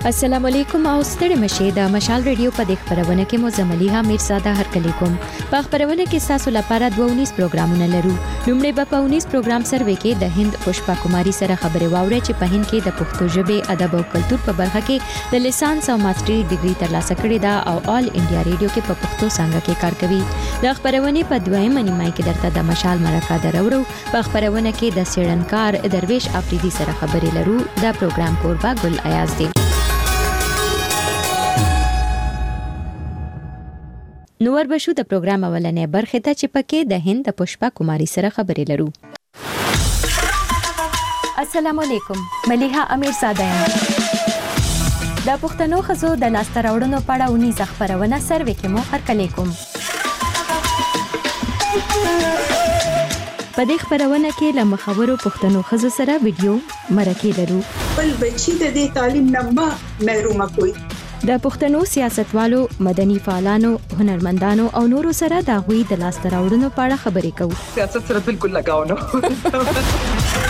السلام علیکم او ستړي مشه د مشال ریډیو په دغه خبرونه کې مو زملیها میرزاده هرکلی کوم. په خبرونه کې تاسو لپاره 19 پروګرامونه لرو. لومړی په 19 پروګرام سروې کې د هند پشپا کماری سره خبرې واوري چې په هند کې د پښتو ژبې ادب او کلچر په برخه کې د لیسانس او ماستري ډیګري ترلاسه کړې ده او آل انډیا ریډیو کې په پښتو څنګه کې کار کوي. د خبرونه په دویمه نیمه کې درته د مشال مرکه درورو. په خبرونه کې د سیړنکار درویش افریدي سره خبرې لرو. دا پروګرام کوربه ګل ایاز دی. نور بشو د پروګرام اولنې برخه ته چې پکې د هند د پشپا کماری سره خبرې لرو. السلام علیکم، ملیحه امیر زاده یم. د پښتنو ښځو د لاسته راوړنو په اړه 19 خبرونه سروې کې مو هرکلی کوم. په دې خبرونه کې له مخورو پښتنو ښځو سره ویډیو مرکې لرو. بل بچی د دې تعلیم نه محروم کوي. د پښتنو سیاستوالو، مدني فعالانو، هنرمندانو او نورو سره د غوي د لاسته راوړنو په اړه خبرې کوو. سیاست سره بالکل لگاو نه.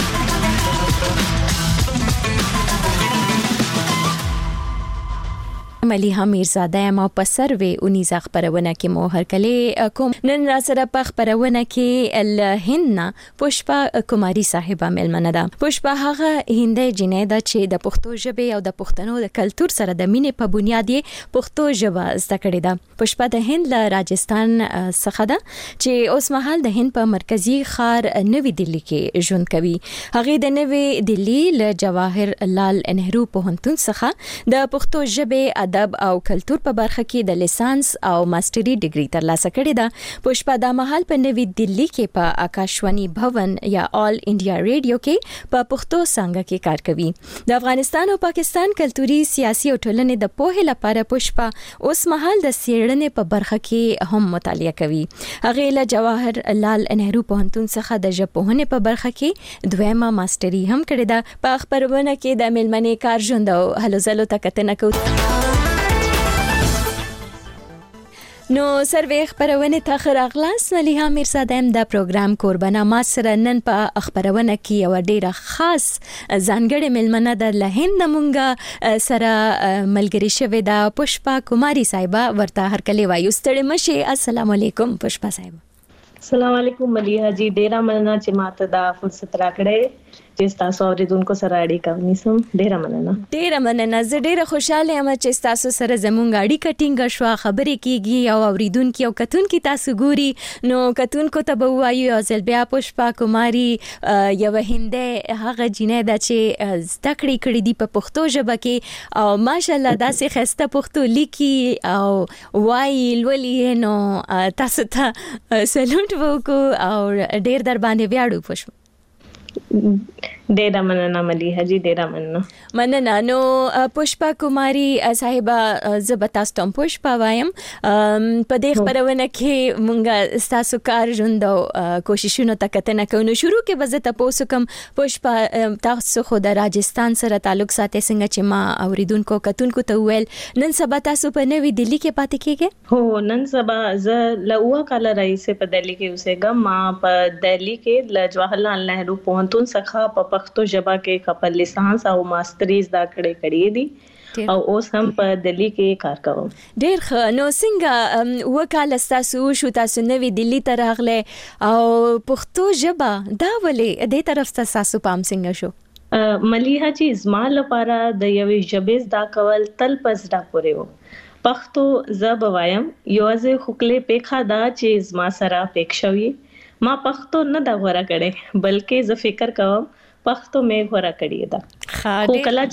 ملیحه میرزاده یم او په سروې 19 خبرونه کې مو هرکلی کوم. نن را سره په خبرونه کې الهند پشپا کماری صاحبہ ملمنه ده. پشپا هغه هندۍ جنې ده چې د پښتو ژبې او د پښتنو د کلچر سره د مینې په بنیاد یې پښتو ژبه زده کړې ده. پشپا د هند له راجستان څخه ده چې اوس مهال د هند په مرکزی ښار نوی دلی کې ژوند کوي. هغه د نوی دلی له جواهر لال نهرو پوهنتون څخه د پښتو ژبې ادب او کلچر په برخه کې د لیسانس او ماستري ډیګري ترلاسه کړې ده. پشپا د مهال په نوی دلی کې په آکاشوانی بھون یا آل انډیا ریډیو کې په پښتو څنګه کې کار کوي. د افغانستان او پاکستان کلتوري، سیاسي او ټولنې د پوهې لپاره پشپا اوس مهال د څېړنې په برخه کې هم مطالعه کوي. هغه له جواهر لال نهرو پوهنتون څخه د ژبپوهنې په برخه کې دویمه ماستري هم کړې ده. په خبرونه کې د ملمنې کار ژوند او هلو ځلو ته کتنه کوو. نو سروې خبرونه ته خراغلاس ملیحه میرزاده یم د پروګرام کوربانه. ما سره نن په خبرونه کې یو ډیره خاص ځانګړې ملمنه د لهند مونږه سره ملګری شوې ده پشپا کماری صاحبہ. ورته هرکلی وایو. ستړي مشه. السلام علیکم پشپا صاحبہ. السلام علیکم ملیحه جی. ډیره مننه چې ماته دا فرصت راکړې چې تاسو اوریدونکو سره اړیکه ونیسم. ډیره مننه. زه ډیره خوشاله یم چې تاسو سره زموږ اړیکه ټینګه شو. خبرې کیږي او اوریدونکو او کتونکو تاسو ګوري. نو کتونکو ته به وایو ځل بیا پشپا کماری یو هندۍ هغه جنې ده چې زده کړې دي په پښتو ژبه کې او ماشاءالله داسې خسته پښتو لیکي او وایي لولي. نو تاسو ته سلوټ وکړو او ډیر در باندې ویاړو پښپا. ډیره مننه ملیحه جی. ډیره مننه. نو پشپا کماری صاحبہ زه تاسو ته پشپا وایم. په دې خبرونه کې مونږه تاسو کار ژوند او کوششونو ته کتنه کوو. نو شروع کې به زه تاسو کوم پشپا تاسو خو د راجستان سره تعلق ساتي څنګه چې ما اوریدونکو کتونکو ته ویل نن سبا تاسو په نوی دلی کې پاتې کیږئ؟ هو نن سبا زه له کال راځي په دلی کې اوسېږم. ما په دلی کې ل جواهر لال نهرو پوهنتون څخه په پښتو ژبه کې خپل لیسانس او ماستریز دا کړې دي او اوس هم په دلی کې کار کوم. ډیر ښه. نو څنګه وکاله تاسو شو تاسو نوی دلی ته راغله او پښتو ژبه دا ولې دې طرف ته تاسو پام څنګه شو؟ ملیحه جی زما لپاره د یوې ژبې زده کول تل پزړه پورې وو. پښتو زه وایم یوازې خپلې پیخه دا چې زما سره پېښ شوی. ما پښتو نه دا غوړه کړې بلکې زه فکر کوم پښتو مې غوړه کړې ده.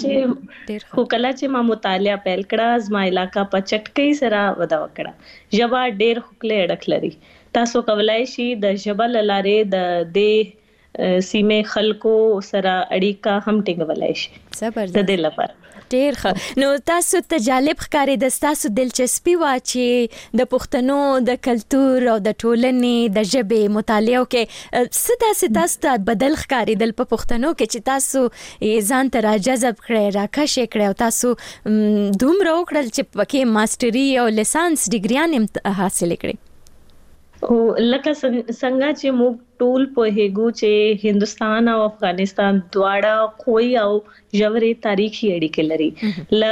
خو کله چې ما مطالعه پیل کړه زما علاقہ په چټکۍ سره ودا وکړه. ژبه ډېر خپل اړخ لري. تاسو کولای شئ د ژبه لاره د دې سیمې خلکو سره اړیکه هم ټینګولای شئ. زبردست. د دې لپاره ډیر ښه. نو تاسو ته جالب ښکاري د تاسو دلچسپي وا چې د پښتنو د کلچر او د ټولنې د ژبې مطالعه کې تاسو ته بدل ښکاري د پښتنو کې چې تاسو ځان ته راجذب کړئ راکښ کړئ او تاسو دومره وکړل چې پکې ماستري او لیسانس ډیګریان حاصل کړئ. او لکه څنګه چې موږ ټول په هغو چې هندستان او افغانستان دواړه کوئی او ژورې تاریخي اړیکې لري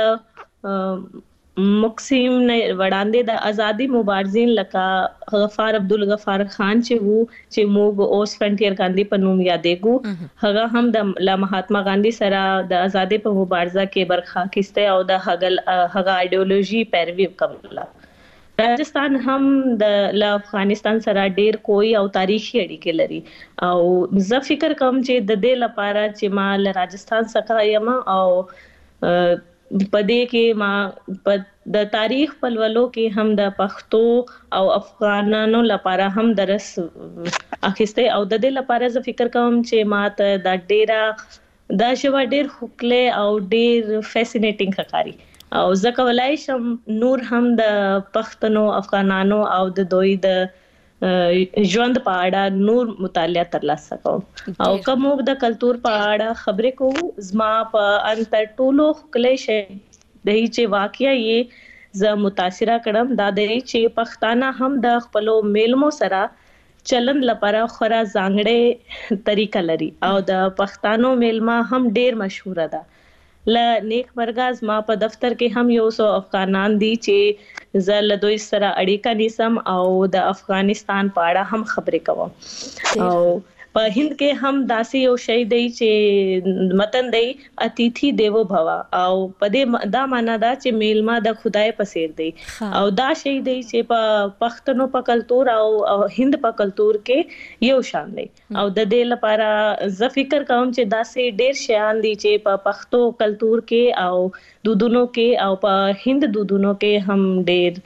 مقسم نه وړاندې د ازادي مبارزین لکه غفار عبدالغفار خان چې موږ اوس فرنټیر ګاندھی په نوم یادېږو هغه هم د مهاتما ګاندھی سره د ازادي په مبارزه کې برخه اخیسته او د هغه ایډیولوژي پیروي کوله. راجستان هم د افغانستان سره ډیر کوئی او تاریخي اړیکې لري او زه فکر کوم چې د دې لپاره چې ما له راجستان څخه یم او پدې کې ما د تاریخ په لولو کې هم د پښتو او افغانانو لپاره هم درس اخیسته او د دې لپاره زه فکر کوم چې ما ته د ژبه ډیر خوکله او ډیر فیسینیټینګ ښکاري او زه کولای شم نور هم د پښتنو افغانانو او د دوی د ژوند په اړه نور مطالعه ترلاسه کوم او کوم د کلچر په اړه خبرې کوم زما په انتر ټولو خلک شي د چې واقعي زه متاثره کړم دا د چې پښتانه هم د خپل میلمو سره چلن لپاره خورا ځانګړې طریقه لري او د پښتانو میلمه هم ډیر مشهور ده. ل نیک مرغاز ما په دفتر کې هم یو څو افغانان دي چې زه له دوی سره اړیکه نیسم او د افغانستان په اړه هم خبرې کوم او په هند کې هم داسې یو شی دی چې متن دی اتیتھی دیوو بھوا او په دې دا معنا دا چې میلمه د خدای په څیر دی او دا شی دی چې په پښتنو په کلچر او هند په کلچر کې یو شان دی او د دې لپاره زه فکر کوم چې داسې ډیر شیان دي چې په پښتو کلچر کې او دودونو کې او په هند دودونو کې هم ډیر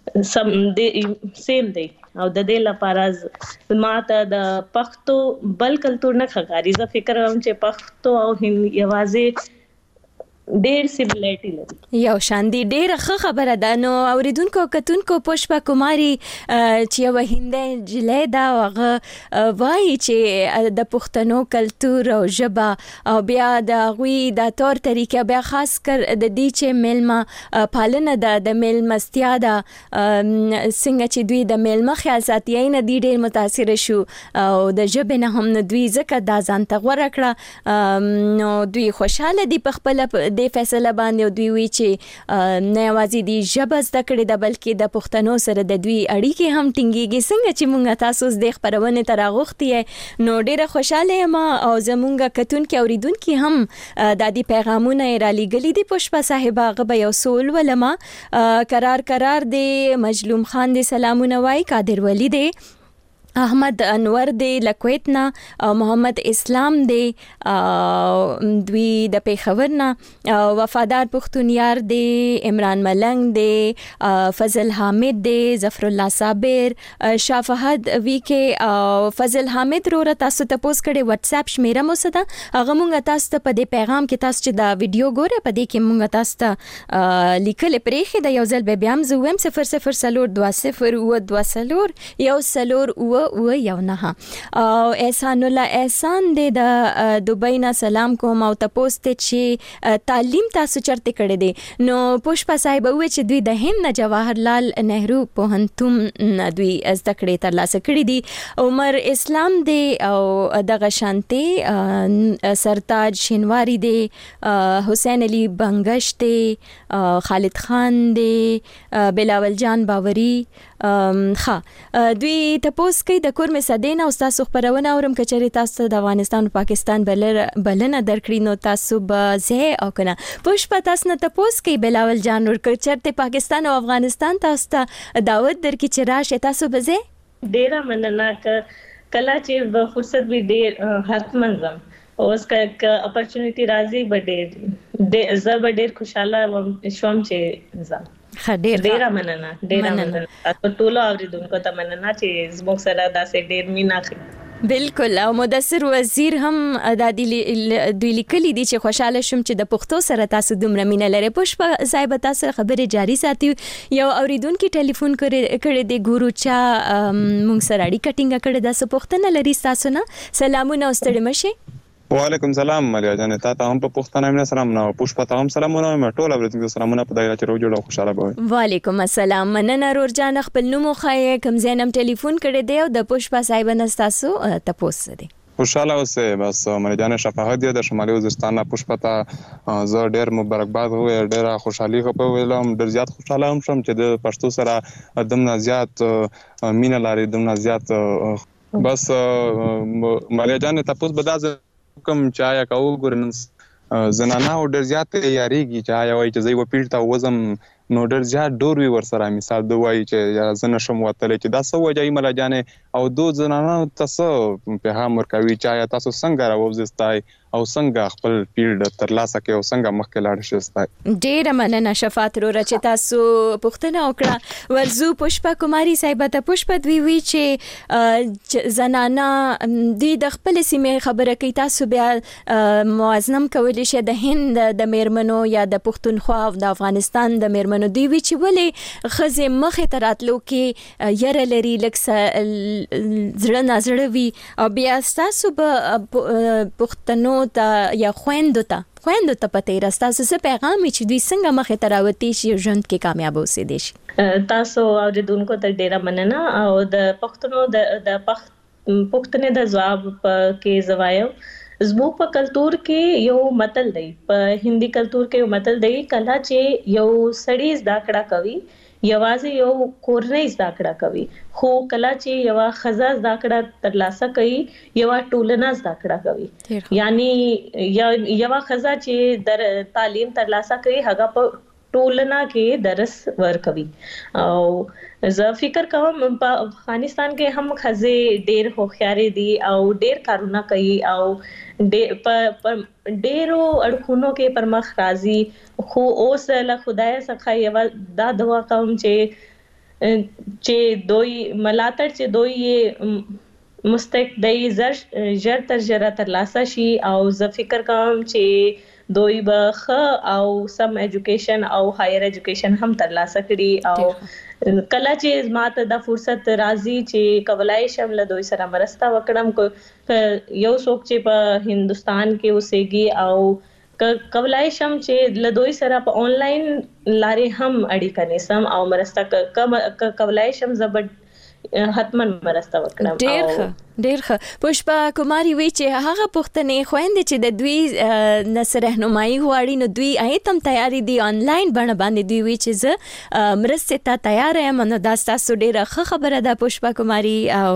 سیم دی او د دې لپاره ماته د پښتو بل کلچر نه ښکاري. زه فکر کوم چې پښتو او هند یوازې ډیر سیملریټی لري یو شان دي. ډیره ښه خبره ده. نو اوریدونکو کتونکو پوشپا کماری چې یو هندۍ جلې دا هغه وایي چې د پښتنو کلچر او ژبه او بیا د غوي د تور طریقې بیا خاص کر د دې چې میلمه پالنه د میلمستیا د څنګه چې دوی د میلمه خیال ساتي نه دی ډیر متاثر شو او د ژبې نه هم دوی ځکه دا ځان ته غوړه کړه نو دوی خوشاله دي په خپل د فیصله باندې دوی وی چې نه یوازې دی ژبه زده کړې ده بلکې د پښتنو سره د دوی اړیکې هم ټینګېږي. څنګه چې مونږ تاسو د خبرونه تر غوښتي نو ډیره خوشاله یم او زمونږ کتونکو اوریدونکو هم د دې پیغامونه را لېږلي دي. پوشپا صاحب هغه به یو سوال ولما قرار دی مجلوم خان دی سلامونه وای قادر ولی دی احمد انور دی لکویتنا او محمد اسلام دی دوی د پیښور نه وفادار پښتونیار دی عمران ملنګ دی فضل حامد دی ظفر الله صابر شاه فهد وی کې فضل حامد رو تاسو ته پوس کړي واتس اپ شمیره مو صدا هغه مونږ تاسو ته په دې پیغام کې تاسو چې دا ویډیو ګوره په دې کې مونږ تاسو ته لیکل پرېخي د یو ځل به بیا هم زوم 0020 یو سلور او یو نه او احسان الله احسان د دوبۍ نه سلام کوم او تاسو ته چې تعلیم تاسو چرته کړی دی نو پوشپا صاحب وی چې دوی د هند نه جواهرلال نهرو پوهنتون دوی زده کړې ترلاسه کړې دي. عمر اسلام دی او دغه شانتي سرتاج شینواری دی حسین علی بنگش دی خالد خان دی بلاول جان باوري دوی تاسو کې د کور مسدین او تاسو خبرونه اورم کچري تاسو د افغانستان او پاکستان بلنه درکړي نو تاسو به زه او کنه پوشپا تاسو نه تاسو کې بلاول جان ور کچرته پاکستان او افغانستان تاسو ته دعوت درکې چې راشه تاسو به زه ډیره مننه کله چې فرصت وي ډیر حتمن زم اوس کا اپورچونټی راځي بډې زه ډیر خوشاله وم شوم چې زم ډیره مننه تاسو ټول اوریدونکو ته مننه چې زموږ سره داسې ډیر مینا بالکل او مدثر وزیر هم د دوی لیکلي دي چې خوشاله شوم چې د پښتو سره تاسو دومره مینه لرئ. پوشپا صاحب تاسو خبره جاری ساتي یو اوریدونکو ټلیفون کړی دی ګورو چا مونږ سره اړیکه ټینګه کړې ده سپوښتنه لري تاسو نه سلامونه واستړي مشه وعلیکم سلام ملیا جان، تا هم په پښتنه مینه سلام نو پوشپا ته هم سلامونه، ما ټول اوریدونکو سلامونه په دایره چې روجو خوشاله به. وعلیکم السلام، مننه رور جان، خپل نوم خای کوم زینم ټلیفون کړی دی او د پوشپا صاحب نستاسو تاسو دی خوشاله اوسه. بس ملیا جان شفاعت دی د شمالي وزیرستان پوشپا ته زه ډیر مبارکباد وې، ډیر خوشحالي خو په ویلم، ډیر زیات خوشاله هم شم چې د پښتو سره دمنه زیات مینه لري، دمنه زیات. بس ملیا جان تاسو به دا کوم چایا کاو ګورنس زنانه او ډیر زیات یاریږي چې آیا وای چې زوی و پیړتا وزم نو ډیر زیات ډور وی ور سره مثال دوی وای چې یا زنه شم وتل چې دا سو وجای مل جانې او دو زنانه تاسو په هم ورکوي چې آیا تاسو څنګه راوځستای او څنګه خپل پیړ تر لاسه کې او څنګه مخکې لاړ شئ. ډیر مننه شفاعت رو چې تاسو پوښتنه وکړه. ورزو پوشپا کماری صاحب ته پوشپا دوی وی چې زنانه دوی د خپل سیمه خبره کوي، تاسو بیا موازنم کولی شئ د هند د میرمنو یا د پښتونخوا او د افغانستان د میرمنو دوی وی چې ولې خزه مخه تراتلو کې یره لري لکه زړه نظر وی او بیا تاسو په پښتنو ته یا خويندو ته پته راستاسو څه پیغام چې دوی څنګه مخه تراوتی شي ژوند کې کامیاب اوسې دي شي. تاسو اوریدونکو ته ډیره مننه او د پښتنو د پښتنې د جواب کې زوایو زموږ په کلچر کې یو متل دی، په هندي کلچر کې یو متل دی، کله چې یو سړی زده کړه کوي یوازې یو کورنۍ زده کړه کوي، خو کله چې یو خزه زده کړه ترلاسه کوي یو ټولنه زده کړه کوي. یعنی یو خزه چې در تعلیم ترلاسه کوي هغه په ټولنه کې درس ورکوي. او زه فکر کوم په افغانستان کې هم خزه ډېر هوښیارې دي او ډېر کارونه کوي او ډېرو اړخونو کې پرمخ راځي، خو اوس له خدای څخه یو دا دعا کوم چې دوی ملاتړ چې دوی مستقدی زر تر جره ترلاسه شي او زه فکر کوم چې دوی به ښه او سم ایجوکیشن او هایر ایجوکیشن هم ترلاسه کړي او کله چې ماته د فرصت راځي چې کولای شم له دوی سره مرسته وکړم، یو څوک چې په هندستان کې اوسېږي او کولای شم چې له دوی سره په آنلاین لارې هم اړیکه نیسم او مرسته کولای شم زبر حتما مرسته وکړم. ډیر ښه. پوشپا کماری وی چې هغه پښتنې خويندې چې د دوی نصر رهنمایي غواړي نو دوی ایتم تیاری دي آنلاین باندې دوی وی چې زه مرسته ته تیار یم، نو دا تاسو ډیره ښه خبره ده پوشپا کماری. او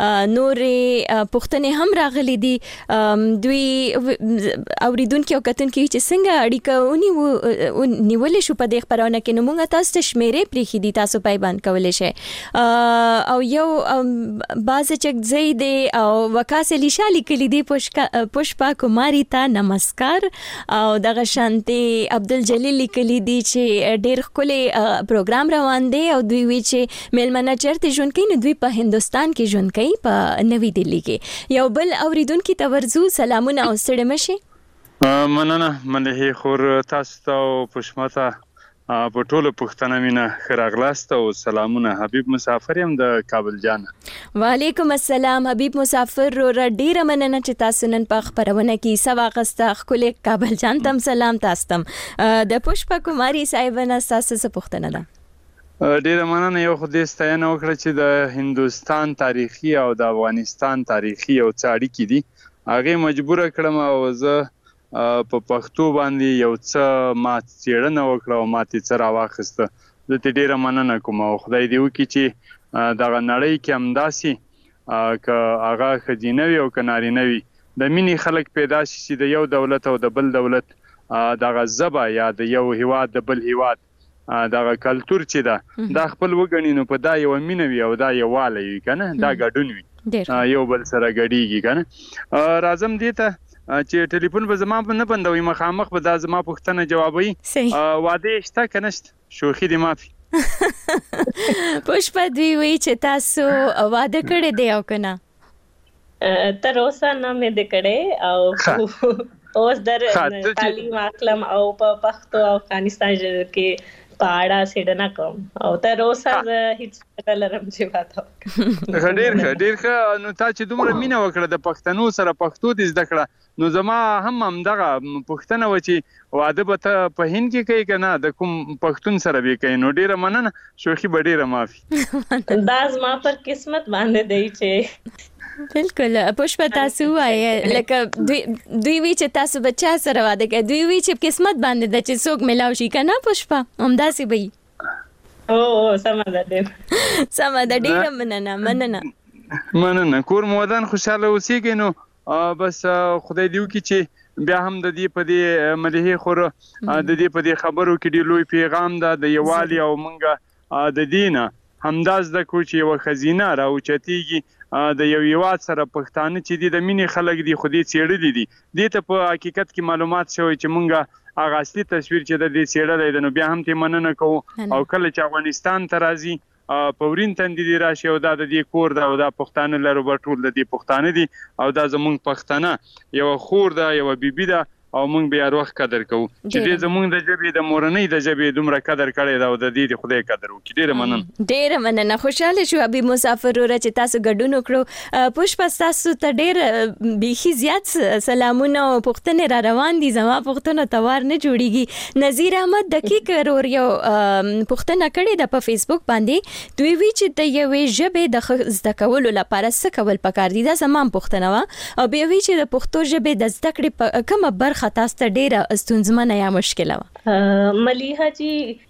نورې پښتنې هم راغلي دي، دوی اوریدونکو او کتونکو چې څنګه اړیکه نیولې شو په دې خبرونه کې، نو موږ تاسو ته شمیرې پریخي دي تاسو پایبند کولای شئ. او یو باز چې زید او وکاسه لیشالي کلی دی پوشپا کماری ته نمسکار او دغه شانتي عبدالجلیل کلی دی چې ډیر خولي پروګرام روان دی او دوی وی چې ملمنه چرته ژوند کوي نو دوی په هندستان کې ژوند کوي په نوی دلی کې. یو بل اوریدونکو ته ورزو سلامونه او ستړي مشي. مننه ملهي خور تاسو ته پښمته په ټولو پښتنه مینه خراغلاست او سلامونه. حبیب مسافر يم د کابل جان. وعلیکم السلام حبیب مسافر رو ډیره مننه چې تاسو نن په خبرونه کې سواغسته خپل کابل جان تم سلام تاسو د پوشپا کماری صاحب نه تاسو څه پښتنه ده. ډیره مننه. یو خدای ستاینه وکړه چې د هندستان تاریخي او د افغانستان تاریخي او څاړي کې دي هغه مجبور کړم او زه په پښتو باندې یو څه ما څېړنه وکړه او ما څه راواخسته. زه ته ډیره مننه کوم او خدای دې وکړي چې دغه نړۍ کې همداسې که هغه ښځینه وي او که نارینه وي د مینې خلک پیدا شي چې د یو دولت او د بل دولت دغه ژبه یا د یو هیواد د بل هیواد دغه کلتور چې ده دا خپل وګڼي نو په دا یو مینه وي او دا یووالی وي که نه، دا ګډون وي یو بل سره ګډېږي که نه. راځم دې ته چې ټلیفون به زما نه بندوي، مخامخ به دا زما پوښتنه جوابوي. واده شته که نشته؟ شوخي دې معافي. پوشپا دوی وی چې تاسو واده کړی دی او که نه؟ تر اوسه نه مې دی کړی او اوس در تعلیم اخلم او په پښتو او افغانستان کې پاړه سیډنا کوم او تر اوسه هیڅ لرم چې واته ډېر ښه. نو تا چې دومره مینه وکړه د پښتنو سره پښتو دې زده کړه، نو زما همدغه پوښتنه و چې واده به ته په هند کې کوې که نه د کوم پښتون سره به کوې؟ نو ډېره مننه، شوخي به ډېره معافي. دا زما پر قسمت باندې دی چې بالکل. پوشپا تاسو وایې لکه دوی وی چې تاسو بچا سره واده کوي، دوی وی چې قسمت باندې د چې څوک ملاو شي کنه پوشپا همداسې وي. سمه ده ډېره مننه. کور مو ودان خوشاله اوسېږئ. نو بس خدای دې وکړي چې بیا هم د دې په دې مليحې خور د دې په دې خبرو کې ډېر لوی پیغام ده د یووالي او مونږ د دې نه همدا زده کړو چې یوه ښځینه راوچتېږي د یو هېواد سره پښتانه چې دي د مینې خلک دي خو دې څېړلي دي. دې ته په حقیقت کې معلومات شوی چې مونږ هغه اصلي تصویر چې د دې څېړلی دی. نو بیا هم ترې مننه کوو او کله چې افغانستان ته راځي په ورین تندي دې راشي او دا د دې کور ده او دا پښتانه لرو به ټول د دې پښتانه دي او دا زمونږ پښتنه یوه خور ده یوه بیبي ده او مونږ به هر وخت قدر کوو چې دې زمونږ د ژبې د مورنۍ د ژبې دومره قدر کړی ده او د دې د خدای قدر وکړي. ډېره مننه. خوشحاله شو ابي مسافر وروره چې تاسو ګډون وکړو. پوشپا تاسو ته ډېر بیخي زیات سلامونه او پوښتنې را روان دي. زما پوښتنه توار نه جوړیږي. نذیر احمد دقیق ورور یو پوښتنه کړې ده په فیسبوک باندې. دوی وی چې د یوې ژبې د زده کولو لپاره څه کول پکار دي؟ دا زما پوښتنه وه. او بیا وی چې د پښتو ژبې د زده کړې کومه برخه تاسو ته ډېره ستونزمنه یا مشکله وه؟ ملیحه جی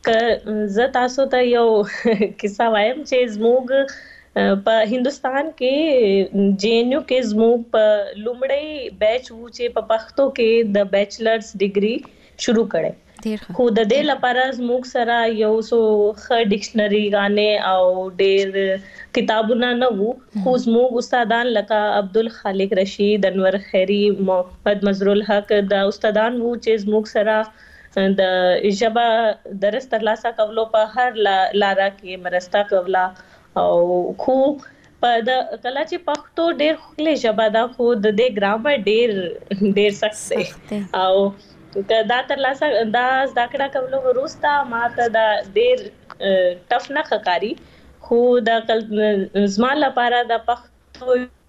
زه تاسو ته یو کیسه وایم چې زموږ په هندستان کې جینیو کې زموږ په لومړی بیچ وو چې په پښتو کې د بیچلرز ډیګري شروع کړي. خو د دې لپاره زموږ سره یو څو ښه ډکشنري غانې او ډېر کتابونه نه وو. خو زموږ استادان لکه عبدالخالق رشید، انور خیری، محمد مظهرالحق دا استادان وو چې زموږ سره د ژبه درس ترلاسه کولو په هر لاره کې مرسته کوله. او خو په کله چې پښتو ډېر ښکلې ژبه ده خو د دې ګرامر ډېر سخت دی او دا ترلاسه دا زده کړه کولو وروسته ماته دا ډېر ټف نه ښکاري. خو دا زما لپاره د پښتو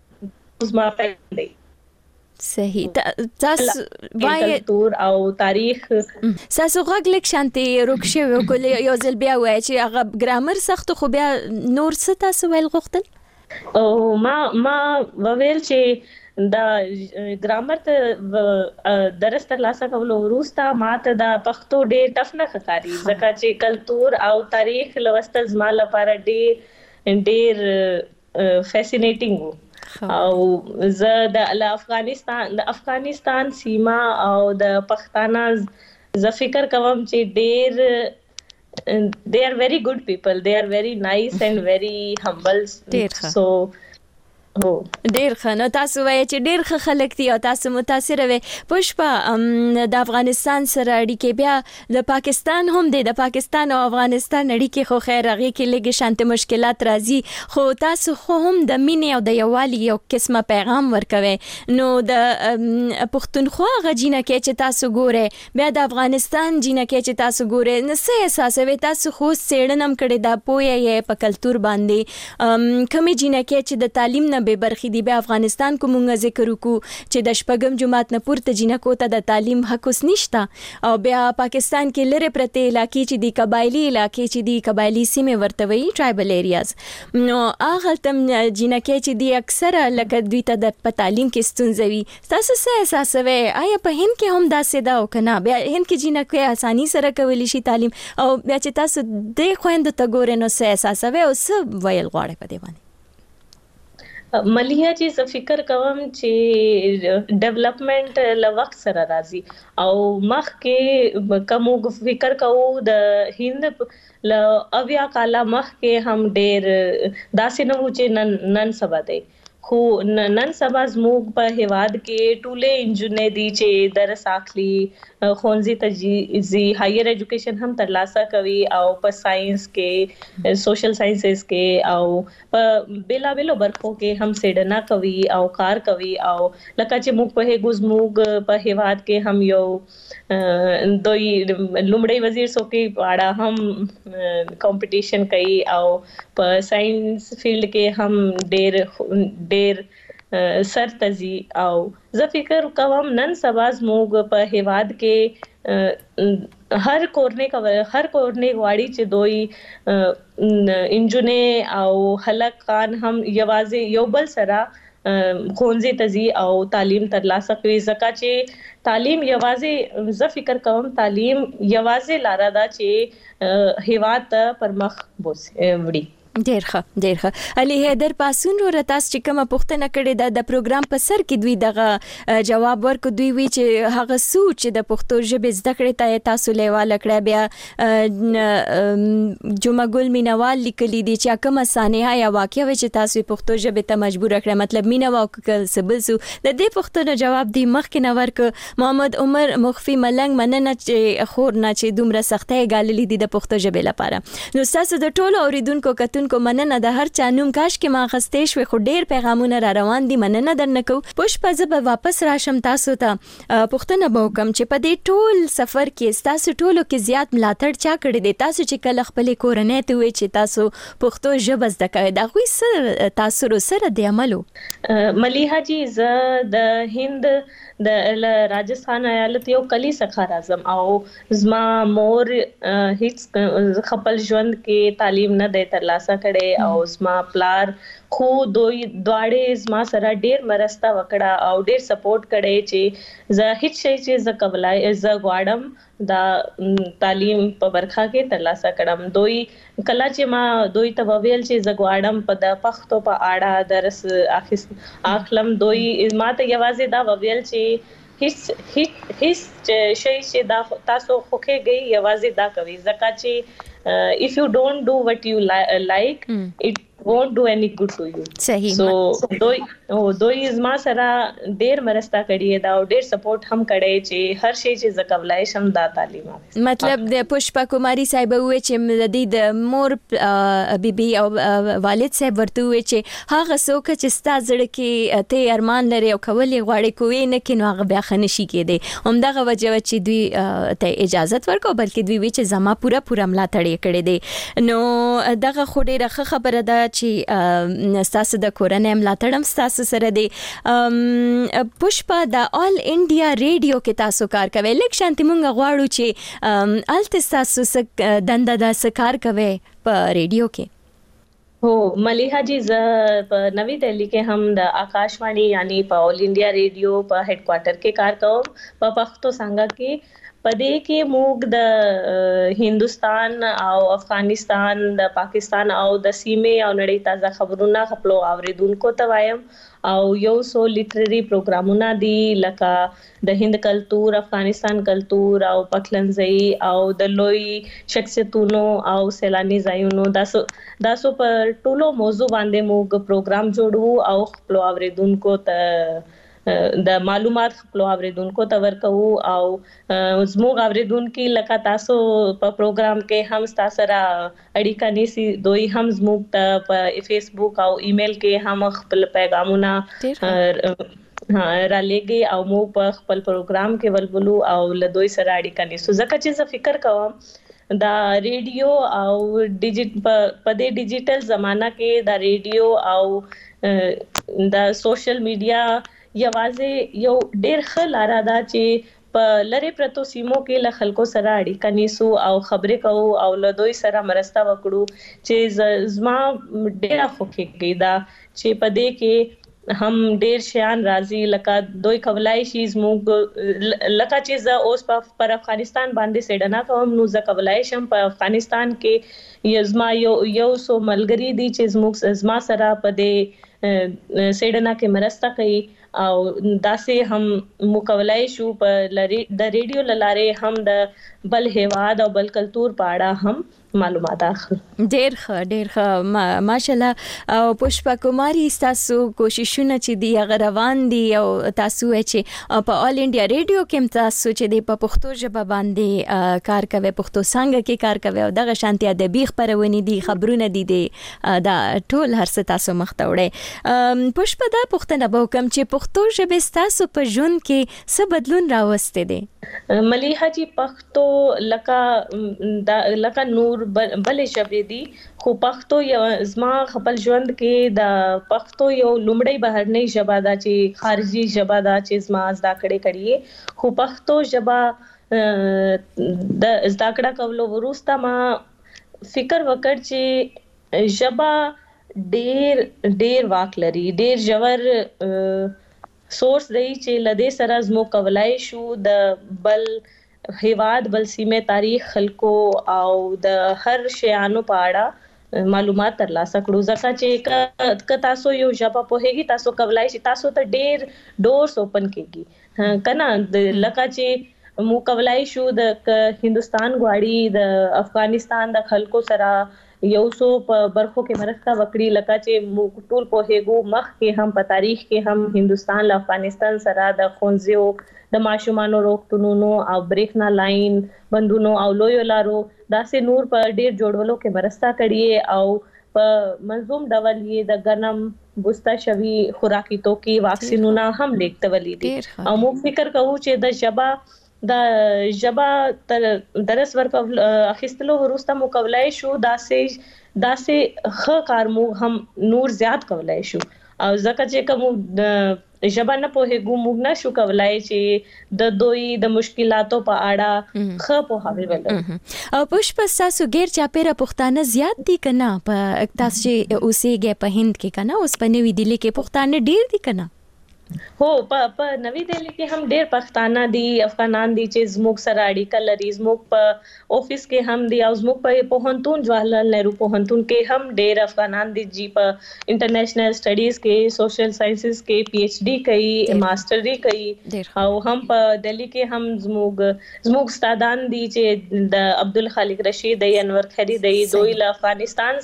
زما پیل دی. صحیح. تاسو وایي کلتور او تاریخ تاسو غږ لیک شانتي روک شوی کول یو ځل بیا وایي چې هغه ګرامر سخت خو بیا نور څه تاسو ویل غوښتل؟ او ما وویل چې دا ګرامر ته درس ترلاسه کولو وروسته ماته دا پښتو ډېر ټف نه ښکاري ځکه چې کلتور او تاریخ لوستل زما لپاره ډېر فیسینیټینګ وو. او زه د افغانستان سیمه او د پښتانه زه فکر کوم چې ډېر they are very good people, they are very nice and very humble. So ډېر ښه. نو تاسو وایئ چې ډېر ښه خلک دي او تاسو متاثره وئ. پوشپا د افغانستان سره اړیکې بیا د پاکستان هم دی، د پاکستان او افغانستان اړیکې خو خیر هغې کې لږې شانتې مشکلات راځي خو تاسو خو هم د مینې او د یووالي یو قسمه پیغام ورکوئ. نو د پښتونخوا هغه جینکې چې تاسو ګورئ بیا د افغانستان جینکې چې تاسو ګورئ نو څه احساسوئ؟ تاسو خو څېړنه هم کړې ده، پوهه یې په کلتور باندې. کومې جینکې چې د تعلیم نه بې برخې دي بیا افغانستان کو مونږ ذکر وکړو چې د شپږم جماعت نه پورته جینکو ته د تعلیم حق اوس نشته او بیا پاکستان کې لرې پرتې علاقې چې دي قبایلي علاقې چې دي قبایلي سیمې ورته وایي ټرایبل ایریاز. نو هغلته جینکې چې دي اکثره لکه دوی ته په تعلیم کې ستونزه وي. تاسو څه احساسوئ؟ آیا په هند کې هم داسې ده او که نه؟ بیا هند کې جینکې اساني سره کولی شي تعلیم او بیا چې تاسو دې خویندو ته ګورئ نو څه احساسوئ او څه ویل غواړئ په دې باندې؟ ملیحه جی زه فکر کوم چې ډیولپمنٹ له وخت سره راځي او مخکې کوم فکر کوو د هند له 80 کاله مخکې هم ډېر داسې نه و چې نن سبا دی. خو نن سبا زموږ په هیواد کې ټوله انجنونی دي چې درس اخلي خونځي ته زی هایر ایجوکیشن هم ترلاسه کوي او په ساينس کې سوشل ساينسز کې او په بیلابلو برخو کې هم سیډنا کوي او کار کوي او لکه چې موږ په هغه په هیواد کې هم یو دوی لومړی وزیر سوکي واړه هم کمپټیشن کوي او په ساينس فیلډ کې هم ډېر سرتزي او زه فکر کوم نن سبا زموږ په هیواد کې هر کورنه غواړي چې دوی انجنونی او خلکان هم یوازې یو بل سره خونځي تزي او تعلیم ترلاسه کوي ځکه چې تعلیم یوازې زه فکر کوم تعلیم یوازې لاره ده چې هیواد ته پرمخ وړي. ډیر ښه علي حیدر پاسون رو تاسو چې کومه پوښتنه کړې د پروګرام په سر کې دوی دغه جواب ورکړ دوی وی چې هغه سوچ د پښتو ژبې زده کړې ته تاسو لیواله کړه بیا جمعه ګل مینوال لیکلي دي چې کومه سانحه یا واقعه وی چې تاسو پښتو ژبې ته مجبور کړه مطلب مینوا سبل سو د دې پښتنو جواب دی مخکې نه ورک محمد عمر مخفي ملنګ مننه چې خور نه چې دومره سختۍ غاللې دي د پښتو ژبې لپاره نو تاسو د ټولو اوریدونکو کو مننه د هر چا نوم کاش کې ما غستې شوې خو ډېر پیغامونه را روان دي مننه درنه کو پښپا زب واپس راشم تاسو ته پښتنه به کوم چې په دې ټول سفر کې تاسو ټولو کې زیات ملاتړ چا کړی دی تاسو چې کله خپل کورنۍ ته وي چې تاسو پښتو ژبه زده کوئ دا غوي سره تاسو سره د عملو ملیحه جی ز د هند د راجستان ایالت یو کلی څخه راځم او زما مور هیڅ خپل ژوند کې تعلیم نه دی ترلاسه کړي او زما پلار خو دواړه زما سره ډیر مرسته وکړه او ډیر سپورټ کړي چې زه هیڅ شي چې ز قبلای ز غواړم دا تعلیم په برخه کې ترلاسه کړم دوی کله چې ما دوی ته وویل چې ز غواړم په د پښتو په اړه درس اخلم دوی ما ته یوازې دا وویل چې هیڅ شي چې دا تاسو خوخه گئی یوازې دا کوي ځکه چې if you don't do what you like it won't do any good to you صحیح so دوی زما سره ډیر مرسته کړي دا او ډیر سپورټ هم کړي چې هر شي چې زکولای شم دا تعلیم مطلب د پښپا کوماری صاحب وې چې د مور بیبي او والد صاحب ورته وې چې هغه څوک چې ستاسو زړه کې ته ارمان لري او کولې غواړي کوی نه کینو هغه بیا خنشي کېده همدغه وجه چې دوی ته اجازه ورکو بلکې دوی وې چې زما پورا ملاتړ کړي دي نو دغه خو ډیره خبره ده چې تاسو د کورنۍ ملاتړم تاسو سره دی پښپا د آل انډیا ریډیو کې تاسو کار کوي لکه شانتي مونږ غواړو چې الته تاسو دنده د سکار کوي په ریډیو کې هو ملیحه جی ز په نوی دہلی کې هم د آکاشوانی یعنی په آل انډیا ریډیو په هډ کوارټر کې کار کوم په پښتو څنګه کې پدې کې موږ د هندستان او افغانستان د پاکستان او د سیمې او نړۍ تازه خبرونه خپل اوریدونکو ته وایم او یو سو لیټرری پروګرامونه دي لکه د هند کلچر افغانستان کلچر او پخلنځي او د لوی شخصیتونو او سیلانی ځایونو داسو پر ټولو موضوع باندې موږ پروګرام جوړو او خپل اوریدونکو ته د معلومات خپل اوریدونکو ته ورکو او زموږ اوریدونکو لکه تاسو په پروګرام کې هم تاسو سره اړیکه نیسی دوی هم زموږ ته په فیسبوک او ایمیل کې هم خپل پیغامونه را لګي او موږ په خپل پروګرام کې ولولو او له دوی سره اړیکه نیسو ځکه چې زه فکر کوم دا ریډیو او په دې ډیجیټل زمانہ کې دا ریډیو او دا سوشل میډیا یوازې یو ډېر ښه لاره ده چې په لری پرتو سیمو کې له خلکو سره اړیکه نیسو او خبرې کوو او له دوی سره مرسته وکړو چې زما ډېره خوښیږي دا چې په دې کې هم ډېر شیان راځي لکه دوی کولای شي زموږ لکه چې زه اوس پر افغانستان باندې سیډنا کوم نو زه کولای شم په افغانستان کې زما یو سو ملګری دي چې زما سره په دې سیډنا کې مرسته کوي او داسې هم مکولای شو په د ریډیو لاره هم د بل هیواد او بل کلچر په اړه هم معلومات اخلو. ډیر ښه ماشاءالله. او پشپا کماری تاسو کوششونه چې دی هغه روان دي او تاسو چې په آل انډیا ریډیو کې تاسو چې دی په پښتو ژبه باندې کار کوي، پښتو څنګه کې کار کوي او دغه شانتي ادبي خبرونه دي، خبرونه دي دا ټول هر څه تاسو مخته وړي. پشپا دا پښتنه به کوم چې پښتو ژبه تاسو په ژوند کې څه بدلون راوسته دي؟ ملیحه جی پښتو لکه نور بلې ژبې دي، خو پښتو یو زما خپل ژوند کې د پښتو یو لومړی بهرنۍ ژبه ده چې خارجي ژبه ده چې زما زده کړې، خو پښتو ژبه د زده کړه کولو وروسته ما فکر وکړ چې ژبه ډېر واک لري، ډېر ژور سورس دی چې لدې سره زموږ کولای شو د بل هیواد بل سیمه تاریخ خلکو او د هر شیانو په اړه معلومات ترلاسه کړو. ځکه چې تاسو یو ژبه پوهیږئ تاسو کولای شئ تاسو ته ډېر ډورس اوپن کیږي کنه، لکه چې مو کولای شو د هندستان غواړي د افغانستان د خلکو سره یو څو په برخو کې مرسته وکړي، لکه چې مو ټول پوهیږو مخ کې هم په تاریخ کې هم هندستان له افغانستان سره د خونځو د ماشومانو روغتونونو او بریښنا لاین بندونو او لویو لارو داسې نور په ډیر جوړولو کې مرسته کړي او په منظوم ډول یې د غنم بوستا شوی خوراکي توکي واکسینونه هم لیکتولې دي. او موږ فکر کوو چې د ژبه درس ورکول اخیستلو وروسته مو کولای شو داسې ښه کار مو هم نور زیات کولای شو. او ځکه چې کوم ژبه نه پوهیږو موږ نشو کولای چې د دوی د مشکلاتو په اړه ښه پوهاوی ولرو. او پشپا تاسو غیر چاپیره پښتانه زیات دي کنه په تاسو چې اوسېږئ په هند کې کنه، اوس په نوی دلی کې پښتانه ډیر دي کنه؟ هو په نوی دلی کې هم ډیر پښتانه دي، افغانان دي چې زموږ سره اړیکه لري، زموږ په آفیس کې هم دي او زموږ په پوهنتون جواهرلال نهرو پوهنتون کې هم ډیر افغانان دي چې په انټرنیشنل سټډیز کې سوشل ساينسز کې پی ایچ ډی کوي، ماستري کوي، او هم په دلی کې هم زموږ استادان دي چې د عبدالخالق رشید، انور خیری دی، دوی له افغانستان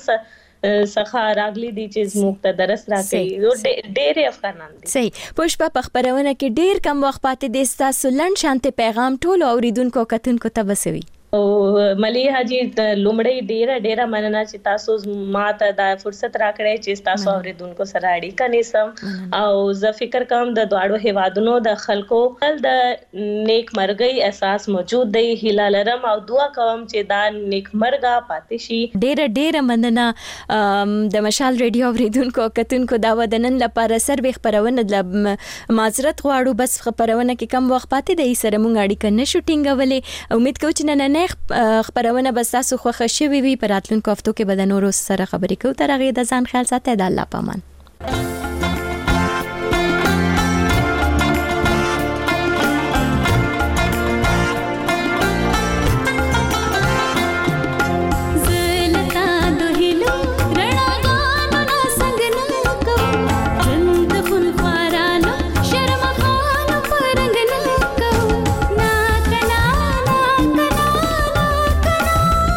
څخه راغلي دي چې زموږ ته درس راکوي، ډېر افغانان دي. صحیح. پشپا په خبرونه کې ډېر کم وخت پاتې دي، تاسو لنډ شانته پیغام ټول اوریدونکو کتونکو ته وسوي؟ او ملیحه جی لومړی ډیره مننه چې تاسو ماته د فرصت راکړی چې تاسو اوریدونکو سره اړیکه نیسم، او زه فکر کوم د دواړو هیوادونو د خلکو د نیک مرګي احساس موجود دی. هیله لرم او دعا کوم چې دا نیک مرګه پاتې شي. ډیره مننه د مشال ریډیو اوریدونکو کتونکو دا ودنن لپاره سروي خبرونه د معذرت غواړو، بس خبرونه کې کم وخت پاتې دی سره مونږ اړیکه نشو ټینګولې. امید کوم چې نن خبرونه به تاسو خوښ شوي وي. په راتلونکو هفتو کې به د نورو سره خبرې کوو. تر هغې د ځان خیال ساتئ. د الله په امان.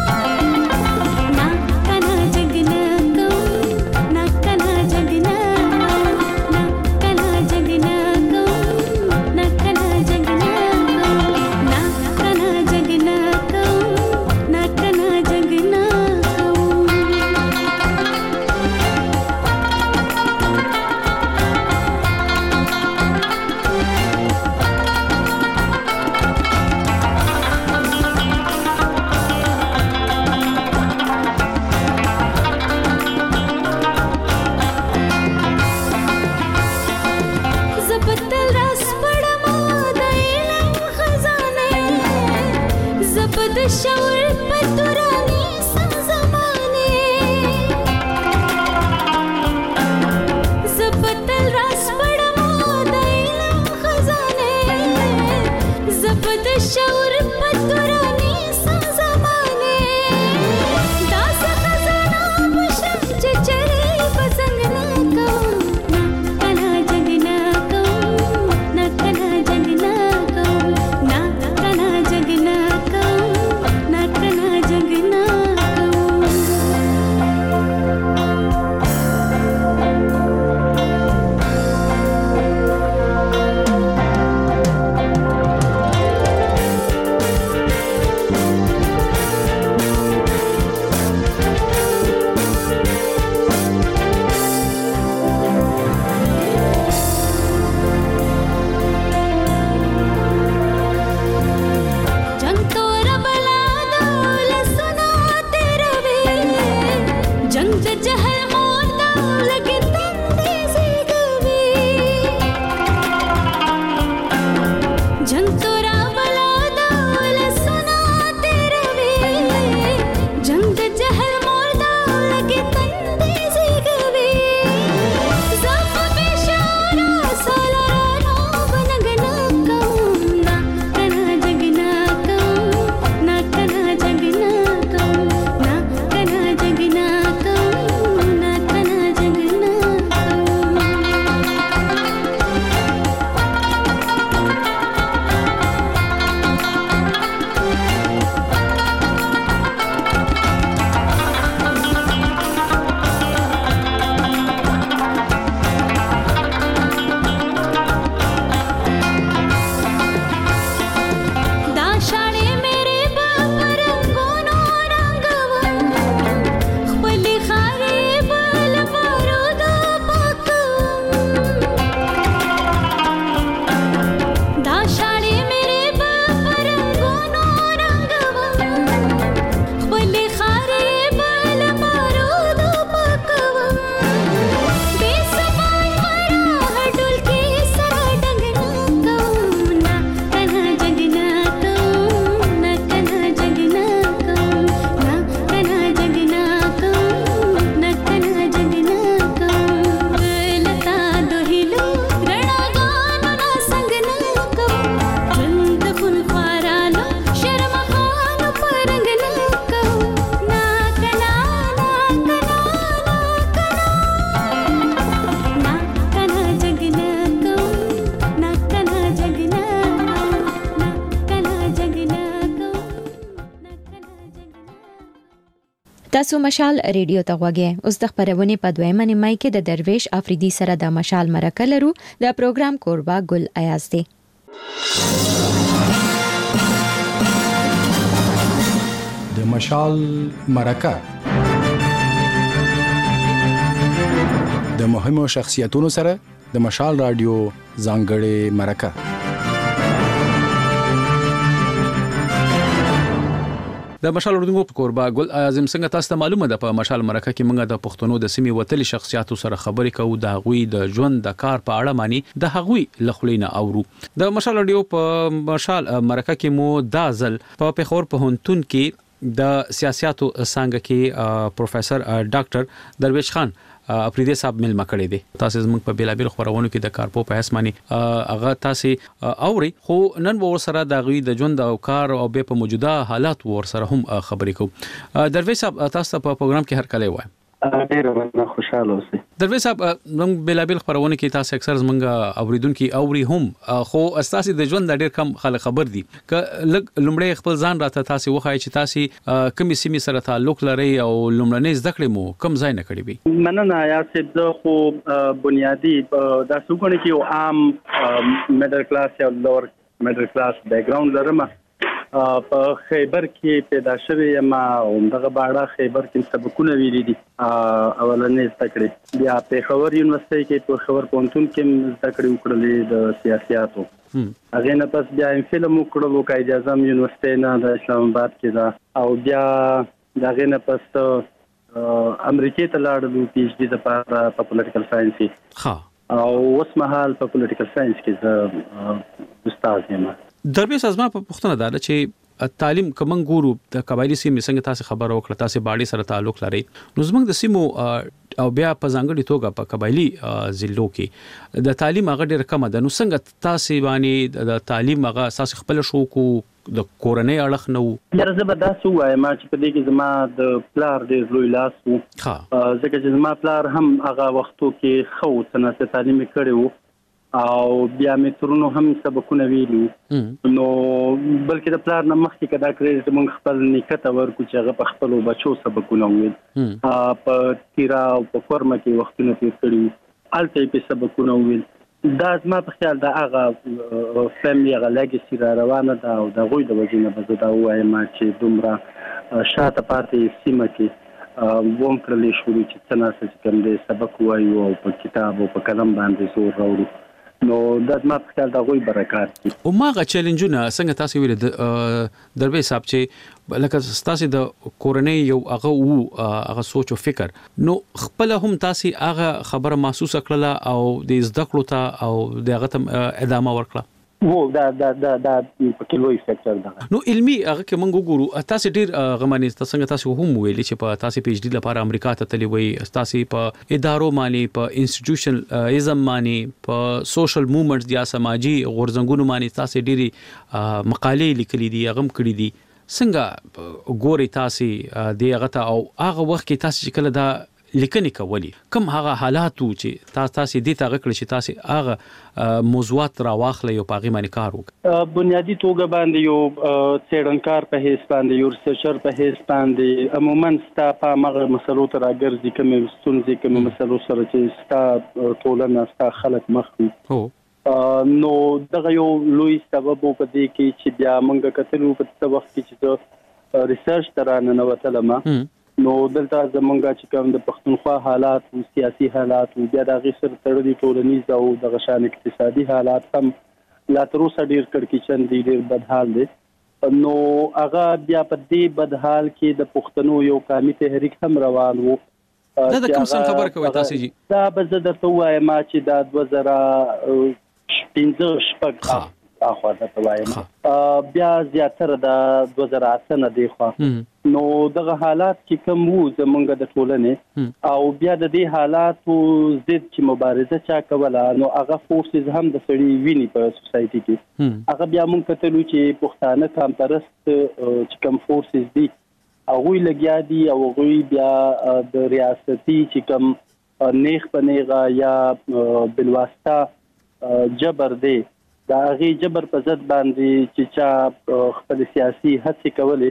ना تاسو مشال ریډیو ته غوږی اوس د خبرونه په دویمه نیمه کې د درویش افریدي سره د مشال مرکه لرو د پروګرام کوربه ګل ایاز دی د مشال مرکه د مهمو شخصیتونو سره د مشال رادیو ځانګړې مرکه د مشال اردو کوربه ګل اعظم څنګه تاسو ته معلومه ده په مشال مرکه کې موږ د پښتنو د سیمې وتلي شخصیتو سره خبرې کوو د غوي د ژوند د کار په اړه معنی د غوي لخلینه اورو د مشال اردو په مشال مرکه کې مو دازل په پیښور په هونتون کې د سیاستو څنګه کې پروفیسور ډاکټر درویش خان افریدي صاحب مل مکړې دي تاسو زموږ په بیلابل خبرونو کې د کارپو په اسماني هغه تاسو اوري خو نن ور سره د غوي د ژوند او کار او په موجوده حالات ور سره هم خبرې کوو درویش صاحب تاسو په پروګرام کې هر کله وای ډیر مننه خوشاله اوسئ درویش صاحب موږ بیلابل خبرونه کې تاسو اکثر زمونږ اوریدونکو اوري هم خو اساسي د ژوند د ډیر کم خلک خبر دي ک لومړی خپل ځان راته تاسو وخایي چې تاسو کومې سیمې سره تعلق لري او لومړنۍ زده کړې مو کم ځای نه کړې وي مننه یا چې خو بنیادی د سګونه کې یو عام میډل کلاس یا لوور میډل کلاس بیک ګراوند لرم په خیبر کې پیدا شوی ما دغه باړه خیبر کې سبقونه ویلي دي اولنې زده کړې بیا په خبر یونیورسيټي کې په خبر پونتون کې زده کړې وکړلې د سیاستو هغه نه پس بیا فلم وکړلو کا اجازه یونیورسيټي نه د اسلام آباد کې دا او بیا دغه نه پس امریکا ته لاړم پی ایچ ډي لپاره په پولیټیکل ساينس کې او اوس مهال په پولیټیکل ساينس کې استاد یم درویش ازما په پښتنه دا چې تعلیم کوم ګورو د قبایلی سیمې څنګه تاسو خبر وکړه تاسو باړي سره تعلق لري نو زموږ د سیمو او بیا په ځانګړي توګه په قبایلی ضلعو کې د تعلیم هغه ډېر کم ده نو څنګه تاسو باندې د تعلیم هغه اساس خپل شو کو د کورنۍ اړخ نه وو درځه به تاسو وایم چې په دې کې زما د پلار د لوی لاس وو ځکه چې زما پلار هم هغه وختو کې خو څنګه تعلیم کړی وو او بیا مې ترونو هم سبقونه ویلو نو بلکې د پلان مخکې کدا کړی موږ خپل نیکته ورکو چې هغه په خپل بچو سبقونه ویل په تیرا او په فورمه کې وختونه تیر کړی الته په سبقونه ویل دا زما په خیال دا هغه فیملی هغه لیګسی را روانه ده او د غوی د وجنه به دا وایم چې دومره شاته پاتې سیمه کې ووم کړلې شو چې څنګه چې کوم دې سبق وایو او په کتاب او په قلم باندې زور راوړو نو دا ما په خیال دا غوي برکات دي او ماغه چیلنجونه څنګه تاسو ویل درویش صاحب چې لکه تاسو د کورنۍ یو هغه سوچ او فکر نو خپل هم تاسو هغه خبره محسوس کړله او د زده کړو ته او دغه ادامه ورکړه وو دا پکې لوی فیکټر ده نو علمي هغه کې موږ وګورو تاسو ډیر غمانې تاسو هم ویلي چې په تاسو پی ایچ ډي لپاره امریکا ته تللی وي تاسو په ادارو باندې په انسټیټیوشن ازم باندې په سوشل موومېنټس یا سماجی غورځنګونو باندې تاسو ډيري مقالې لیکلي دي هغه کړې دي څنګه ګوري تاسو دی هغه او هغه وخت کې تاسو کله دا لیکنې کولې کوم هغه حالاتو چې تاسو دې ته غکړی چې تاسو هغه موضوعات راواخلې او پاغي باندې کار وکړي بنیادی توګه باندې یو څېړنکار په هیڅ باندې یو ریسرچر په هیڅ باندې عموما ستا په هغه مسلو ته راګرځي کوم ستونزې کوم مسلو سره چې ستا ټولنه ستا خلک مخ وي نو دغه یو لوی سبب په دې کې چې بیا موږ کتلو په څه وخت کې چې ریسرچ ترانه نو وتلما نو دلته زمونږه چې کوم د پښتونخوا حالات او سیاسي حالات او بیا د غیر تړلي ټولنیز او د غشان اقتصادي حالات هم لا تر اوسه ډیر کړکېچن دي ډیر بدحال دي نو هغه بیا په دې بدحال کې د پښتنو یو قومي تحریک هم روان وو دا د کوم څنګه خبر کوي تاسو جی دا به زه درته وایم چې دا 2015 شپږ اخوا د وایم بیا زیاتره د 2008 نه دی خو نو دغه حالات چې کوم وو زمونږ د ټولنې او بیا د دې حالاتو ضد چې مبارزه چا کوله نو هغه فورسز هم د سړي ویني په سوسايټي کې هغه بیا مونږ کتلو چې پښتانه کام پرست چې کوم فورسز دي هغه لګیا دي او هغه بیا د ریاستي چې کوم نیخ پنیغه یا بلواسطه جبر دی دا هغه جبر په ضد باندې چې چا خپل سیاسي هڅې کولې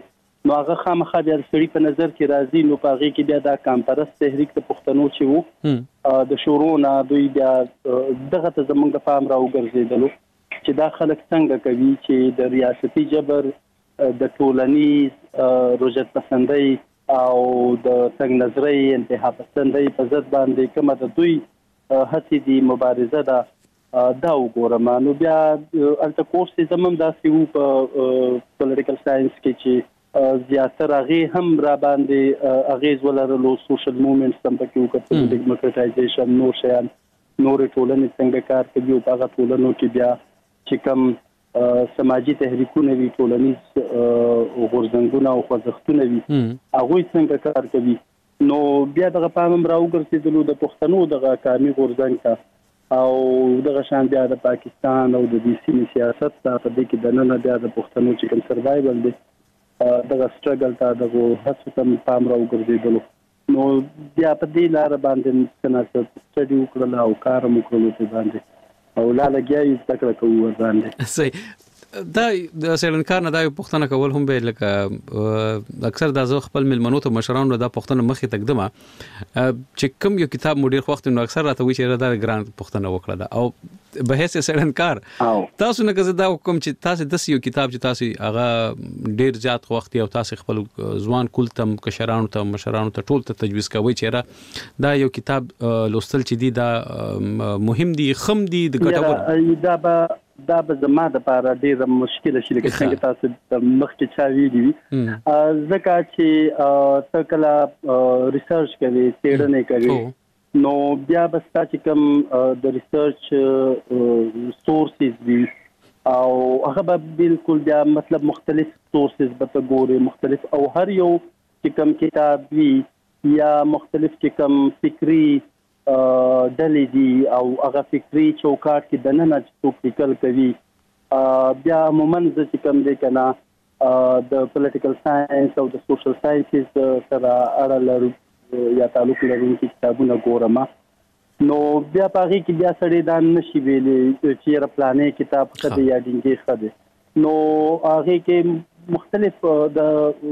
نو هغه خامخا بیا د سړي په نظر کې راځي نو په هغه کې بیا د کامپرس تحریک د پښتنو چې وو د شورونا دوی بیا دغه ته زمونږ د فهم راو ګرځیدلو چې دا خلک څنګه کوي چې د ریاستي جبر د ټولنیز رجعت پسندۍ او د څنګه نظري انتها پسندۍ په ضد باندې کومه د دوی هڅې دي مبارزه ده دا وګورم. نو بیا الته کورس زموږ داسې وو په پولیټیکل ساينس کې چې زیاتره هغه هم را باندې اغیز ولرلو سوشل موومېنټس هم پکې وکړل ډیموکراتایزیشن نور شیان نور ټولنې څنګه کار کوي او هغه ټولنو کې بیا چې کوم سماجی تحریکونه وی ټولنیز غورځنګونه او خوځښتونه وی هغه څنګه کار کوي. نو بیا دغه پام راو ګرځیدلو د پښتنو دغه کارمي غورځنګ ته او دغه شان بیا د پاکستان او د دې سیمې سیاست ته په دې کې د نن بیا د پښتنو چې کوم سروایول دي دغه سټرګل ته دغه هڅو ته پام راو ګرځیدلو. نو بیا په دې لار باندې څنګه سټډي وکړل او کار مو کړل په باندې او لا لګیای ذکر کوو ورته. صحیح. دا د سیلنکار نه دا پښتنه کول هم به لکه اکثر د زو خپل ملمنو ته مشرانو دا پښتنه مخې تقدمه چې کوم یو کتاب مډیر وخت نو اکثر راته وی چې دا ګران پښتنه وکړه دا او به هیڅ سیلنکار تاسو نه کزه دا کوم چې تاسو د یو کتاب چې تاسو هغه ډیر زیات وخت او تاسو خپل ځوان کول تم کشرانو ته مشرانو ته ټول ته تجویز کوي چې دا یو کتاب لوستل چې دی دا مهم دی خم دی د ګټور دا به زما د لپاره ډیره مشکله شي لکه څنګه تاسو مخکې چا ویلي ځکه چې ته کله ریسرچ کوي څېړنې کوي نو بیا به تاسو کوم د ریسرچ سورسز دي او هغه به بالکل بیا مطلب مختلف سورسز به ته ګوري مختلف او هر یو چې کوم کتاب وي یا مختلف چې کوم فکری ډلې دي او هغه فکری چوکاټ کې د نن څوک لیکل کوي بیا عموماً چې کوم دی کنه د پولیټیکل ساينس او د سوشل ساينسز سره اړه لري یا تعلق لرونکي کتابونه ګورم. نو بیا پاره کې بیا سړی دا نشي ویلې چې را پلانې کتاب خدای یا دینګي خدای نو هغه کې مختلف د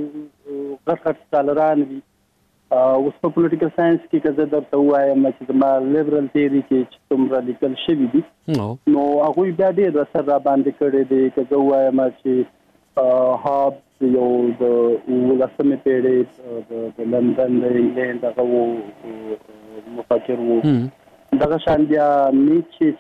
غټ سکالران وي اوس په پولیټیکل ساينس کې کزه درته وایم چې ما لیبرل تھیوري کې چې څومره لیکل شوی دي نو هغه بیا ډېر سره را باندې کړی دی کزه وایم چې هاب یو د ولسمه پیړۍ د لندن د انګلند هغه مفکر وو دغه شان بیا نیچه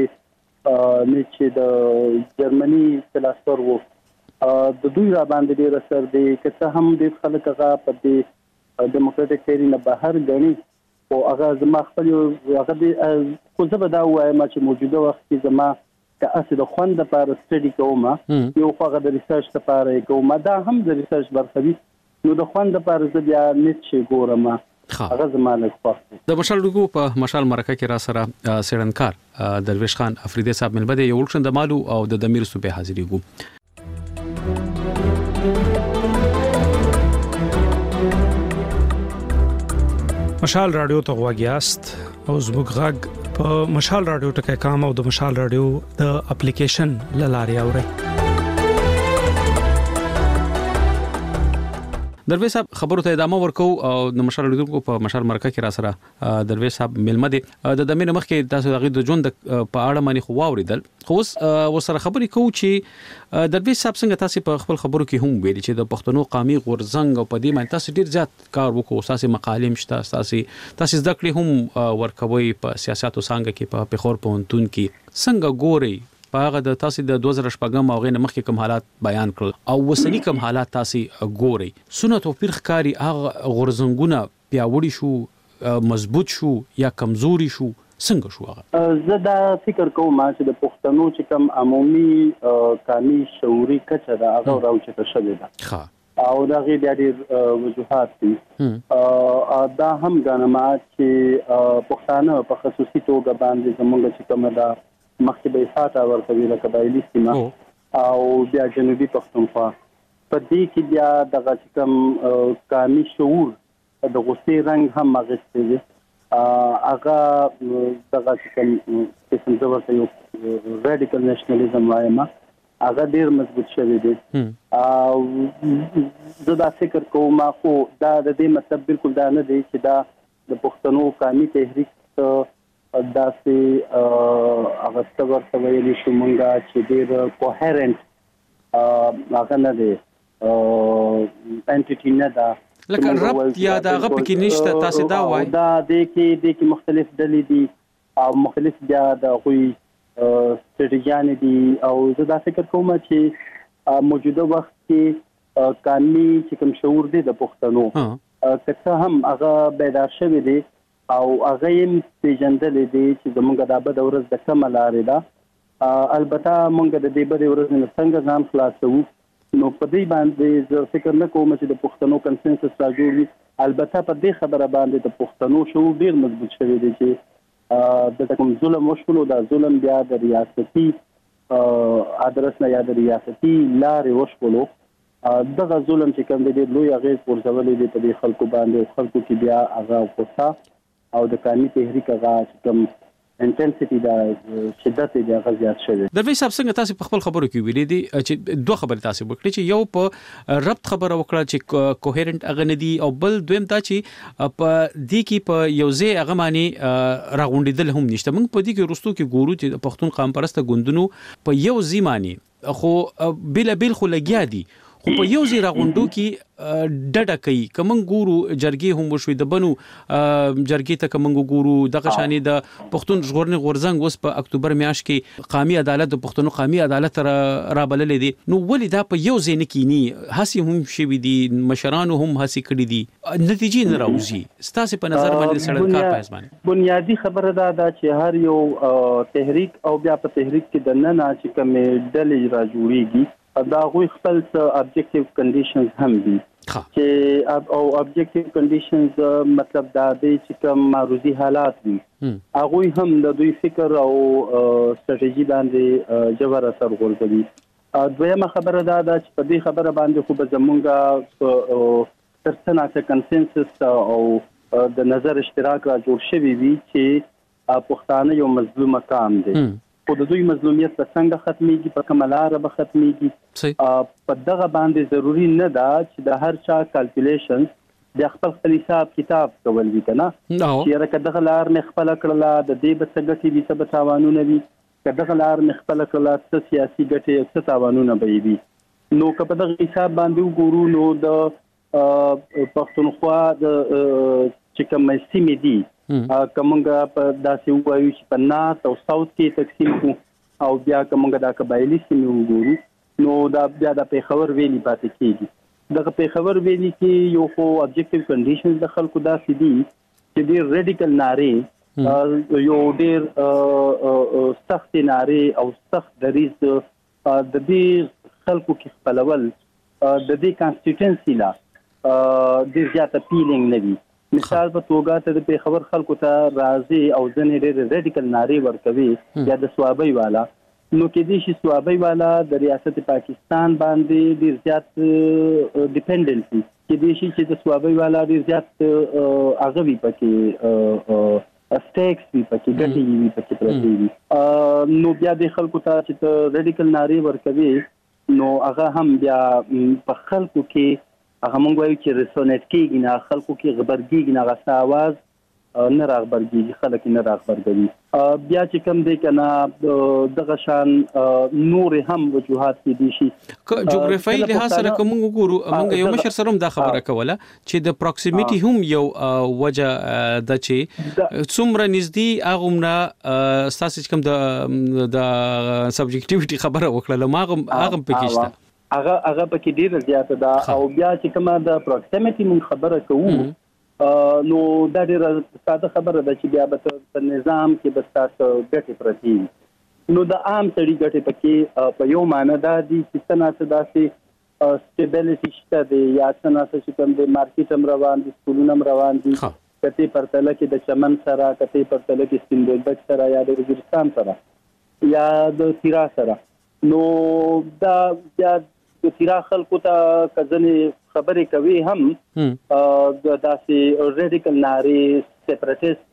چې د جرمني فلسفر وو د دوی را باندې ډېر اثر دی که هم د خلک هغه په دې ډیموکراټک تھیوري نه بهر غني او هغه زما خپل هغه خو زه به دا وایم چې موجوده وخت کې زما که اسې د خوند لپاره سټډي کوم یو هغه د ریسرچ لپاره کوم دا هم د ریسرچ برخه وي نو د خوند لپاره زه بیا نشي ګورم هغه زما نه خوښ د مشال رګو په مشال مرکه کې را سره سیړنکار درویش خان افریدی صاحب ملبده یو لښن د مالو او د دمیر صوبې حاضرې ګو مشال رادیو ته غواګیاست او زموږ غږ په مشال رادیو ټکای کام او د مشال رادیو د اپلیکیشن لاري اوري. درویش صاحب خبرو ته ادامه ورکو او د مشال رادیو په مشال مرکه کې را سره درویش صاحب ملمه دي د دمیر مخ کې تاسو دغه د ژوند په اړه باندې خو واوریدل خو وسره خبرې کوو چې درویش صاحب څنګه تاسو په خپل خبرو کې هم ویلي چې د پښتنو قومي غورځنګ او په دې باندې تاسو ډیر زیات کار وکړو تاسو مقالې مشته تاسو ذکر هم ورکوي په سیاست او څنګه کې په خور پونتون کې څنګه ګوري هغه د تاسو د 2014 او غینه مخکې کوم حالات بیان کړل او وسنی کوم حالات تاسو ګوري سنت او پیر خکاری هغه غورځنګونه پیاوړي شو مضبوط شو یا کمزوري شو څنګه شو هغه زه دا فکر کوم چې د پښتنو چې کوم عمومي قومي شعوري کچه دا هغه راوچته شوې ده او دا غي د وجوهات دي دا هم غنما چې پښتانه په خصوصي توګه باندې زمونږ چې کومه دا مخکې به ساته ورکوي لکه بایلی سیمه او بیا جنوبي پښتونخوا په دې کې بیا دغه کوم قومي شعور د غصې رنګ هم اغوستی دی هغه دغه کوم څه ورته یو ریډیکل نېشنلیزم وایم هغه ډیر مضبوط شوی دی او زه دا فکر کوم خو دا د دې مطلب بالکل دا نه دی چې دا د پښتنو قومي تحریک داسې هغه څه ورته ویلي شو مونږه چې ډیر کوهرنت هغه نه دی انټیټي نه ده لکه ربط یا دا غو پکې نشته تاسو دا وایي دا د کې مختلف ډلې دي او مختلف بیا د غوي ستراتیژیان دي او زه دا فکر کوم چې موجوده وخت کې قومي چې کوم شعور دی د پښتنو که هم هغه بیدار شوی دی او هغه یې پیژندل دي چې زموږ د بد ورځ د کومه لارې ده البته موږ د دې بد ورځ نه څنګه ځان خلاصو نو په دې باندې زه فکر نه کوم چې د پښتنو کنسنسس راجوړي البته په دې خبره باندې د پښتنو شعور ډیر مضبوط شوی دی چې د کوم ظلم وشولو دا ظلم بیا د ریاستي ادرس نه یا د ریاستي لارې وشولو دغه ظلم چې کوم دی لوی هغه ورزولې دی په دې خلکو باندې خلکو کې بیا هغه غوسه او د قومي تحریک هغه کوم انټنسټي دا شدت دی هغه زیات شوی درویش صاحب څنګه تاسو په خپل خبرو کې ویلي دي چې دوه خبرې تاسو وکړي چې یو په ربط خبره وکړه چې کوهرنت هغه ندي او بل دویم دا چې په دې کې په یو ځای هغه معنی راغونډیدل هم نشته موږ په دې کې رستو کې ګورو چې پښتون قوم پرسته ګوندونو په یو ځای معنی خو بل خو لګیا دي خو په یو ځای راغونډو کې ډډه کوي کوم ګورو جرګې هم وشوي د بنو جرګې ته کوم ګورو دغه شانې د پښتون ژغورنې غورځنګ اوس په اکتوبر میاشت کې قومي عدالت د پښتنو قومي عدالت را بللې دي نو ولې دا په یو ځای نه کینی هسي هم شوي دي مشرانو هم هسي کړی دي نتیجې نه راوځي ستاسو په نظر باندې سړک کار پایس باندې بنیادی خبره دا چې هر یو تحریک او بیا په تحریک کې د نن چې کوم ډلې را جوړیږي دا غوي خپل ابجیکټیو کنډیشنز هم دي چې او ابجیکټیو کنډیشنز مطلب دا دی چې کوم معروضي حالات دي هغه هم د دوی فکر او ستراتیژي باندې جوړ اثر غورځوي دویمه خبره دا چې په دې خبره باندې خو به زمونږه ترڅنه کنسنسس او د نظر اشتراک را جوړ شوی وي چې پښتانه یو مظلوم قوم دي خو د دوی مظلومیت په څنګه ختميږي په کومه لار به ختميږي په دغه باندې ضروری نه ده چې د هر چا کیلکولیشن د خپل حساب کتاب کول وي کنه چې راکه دغه لار نه خپل کړل د دې بسګټي وي څه تاوانونه وي کدغه لار نه خپل کړل څه سیاسي ګټي څه تاوانونه به وي نو که په دغه حساب باندې وګورو نو د پښتونخوا د چې کوم سیمې دي کومګه په داسې وایو چې په نارث او ساوث کې تقسیم کو او بیا کومګه د قبایلی سیمې وګورو نو دا بیا د پیښور ویلي پاتې کیږي دغه پیښور ویلي کې یو خو ابجیکټیو کنډیشنز د خلکو داسې دي چې ډیر ریډیکل ناري یو ډیر سخت ناري او سخت دریز د دې خلکو کې خپلول د دې کانسټیټنسي لا ډیر زیاته پیلینګ نه وي مثال په توګه ته د پیښور خلکو ته راځي او ځنې ډېر ریډیکل ناري ورکوي یا د سوابي والا نو کې دي چې سوابي والا د ریاست پاکستان باندې ډېر زیات ډیپندنسي کې دي چې د سوابي والا ډېر زیات اغوي پکې سټیکس وي پکې ګټي وي پکې پرتی وي نو بیا د خلکو ته چې ریډیکل ناري ورکوي نو هغه هم بیا په خلکو کې هغه مونږ وایو چې ریسونیټ کیږي نه خلکو کې خبرګیږي نه غسا आवाज نه راغبرګیږي خلک نه راغبرګوي بیا چې کوم دی کنه دغه شان نور هم وجوهات دي شي جغرافیایي لحاظ سره کوم وګورو موږ یو مشر سره هم دا خبره کوله چې د پروکسیمیټي هم یو وجه د چې څومره نږدې هغه اساس کوم د سبجیکټیویټي خبره وکړه هغه پکېشته هغه پکې ډیر زیات ده او بیا چې کومه د پروکسیمیټي مون خبره کوو نو دا ډیر ساده خبره ده چې بیا په نظام کې بس تاسو ګټه پرتی نو د عام سړي ګټه پکې په یو معنی دا دي چې څنګه داسې سټیبلیټی شته دی یا څنګه چې کوم د مارکیټ هم روان دي سکولونه هم روان دي کته پرتله کې د چمن سره کته پرتله کې سپینبولبک سره یا د وزیرستان سره یا د تیرا سره نو دا بیا د تیرا خلکو ته کځنې خبرې کوي هم داسې ریډیکل ناري سیپریټیست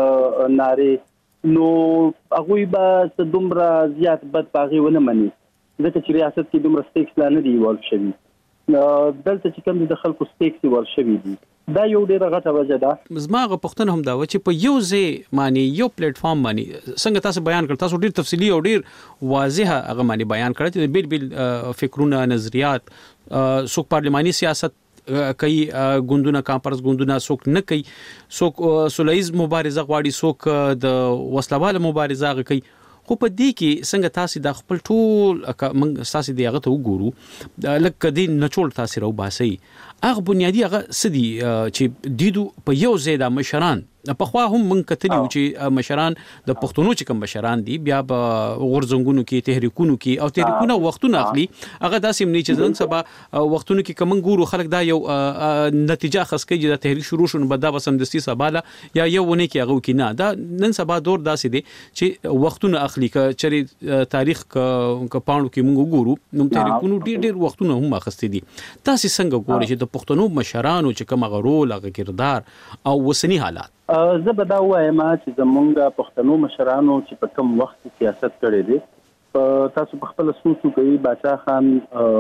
ناري نو هغه به دومره زیات بد پاغي ونه مني ځکه چې ریاست کې دومره سټیکس لا نه دی ول شوی دلته چې کوم د خلکو سټیکس ول شوی دي دا یو ډیره غټه وجه ده. زماغه پښتنه هم دا و چې په یو ځای معنی یو پلیټ فارم باندې څنګه تاسو بیان کړ تاسو ډیر تفصیلی او ډیر واضحه هغه معنی بیان کړی چې بیل بیل فکرونه نظریات څوک پارلماني سیاست کوي ګوندونه کانفرنس ګوندونه څوک نه کوي څوک سولهیز مبارزه غواړي څوک د وسلواله مبارزه کوي خو په دې کې څنګه تاسو د خپل ټول موږ تاسو دی هغه ته وګورو لکه دې نچول تاسو راو باسي هغه بنیادی هغه سدي چې دیدو په یو ځای د مشران په خوا هم من کتلی چې مشران د پښتونو چې کوم مشران دي بیا په غورځنګونو کې تحریکونو کې او تحریکونه وختونه اخلي هغه داسې نه چې ځن سبا وختونو کې کوم ګورو خلک دا یو نتیجه خاص کوي چې د تحریک شروع شون بدا بسمدستي سباله یا یو ونه کې هغه کې نه دا نن سبا دور داسې دي چې وختونه اخلي ک چری تاریخ ک پاڼو کې موږ ګورو نو تحریکونو ډیر وختونه هم اخستې دي تاسو څنګه ګورئ چې د پښتنو مشرانو چې کوم غرول هغه کردار او وسنی حالات زه به دا وایم چې زمونږ پښتنو مشرانو چې په کوم وخت سیاست کړی دی تاسو په خپل سوچو کوي باچا خان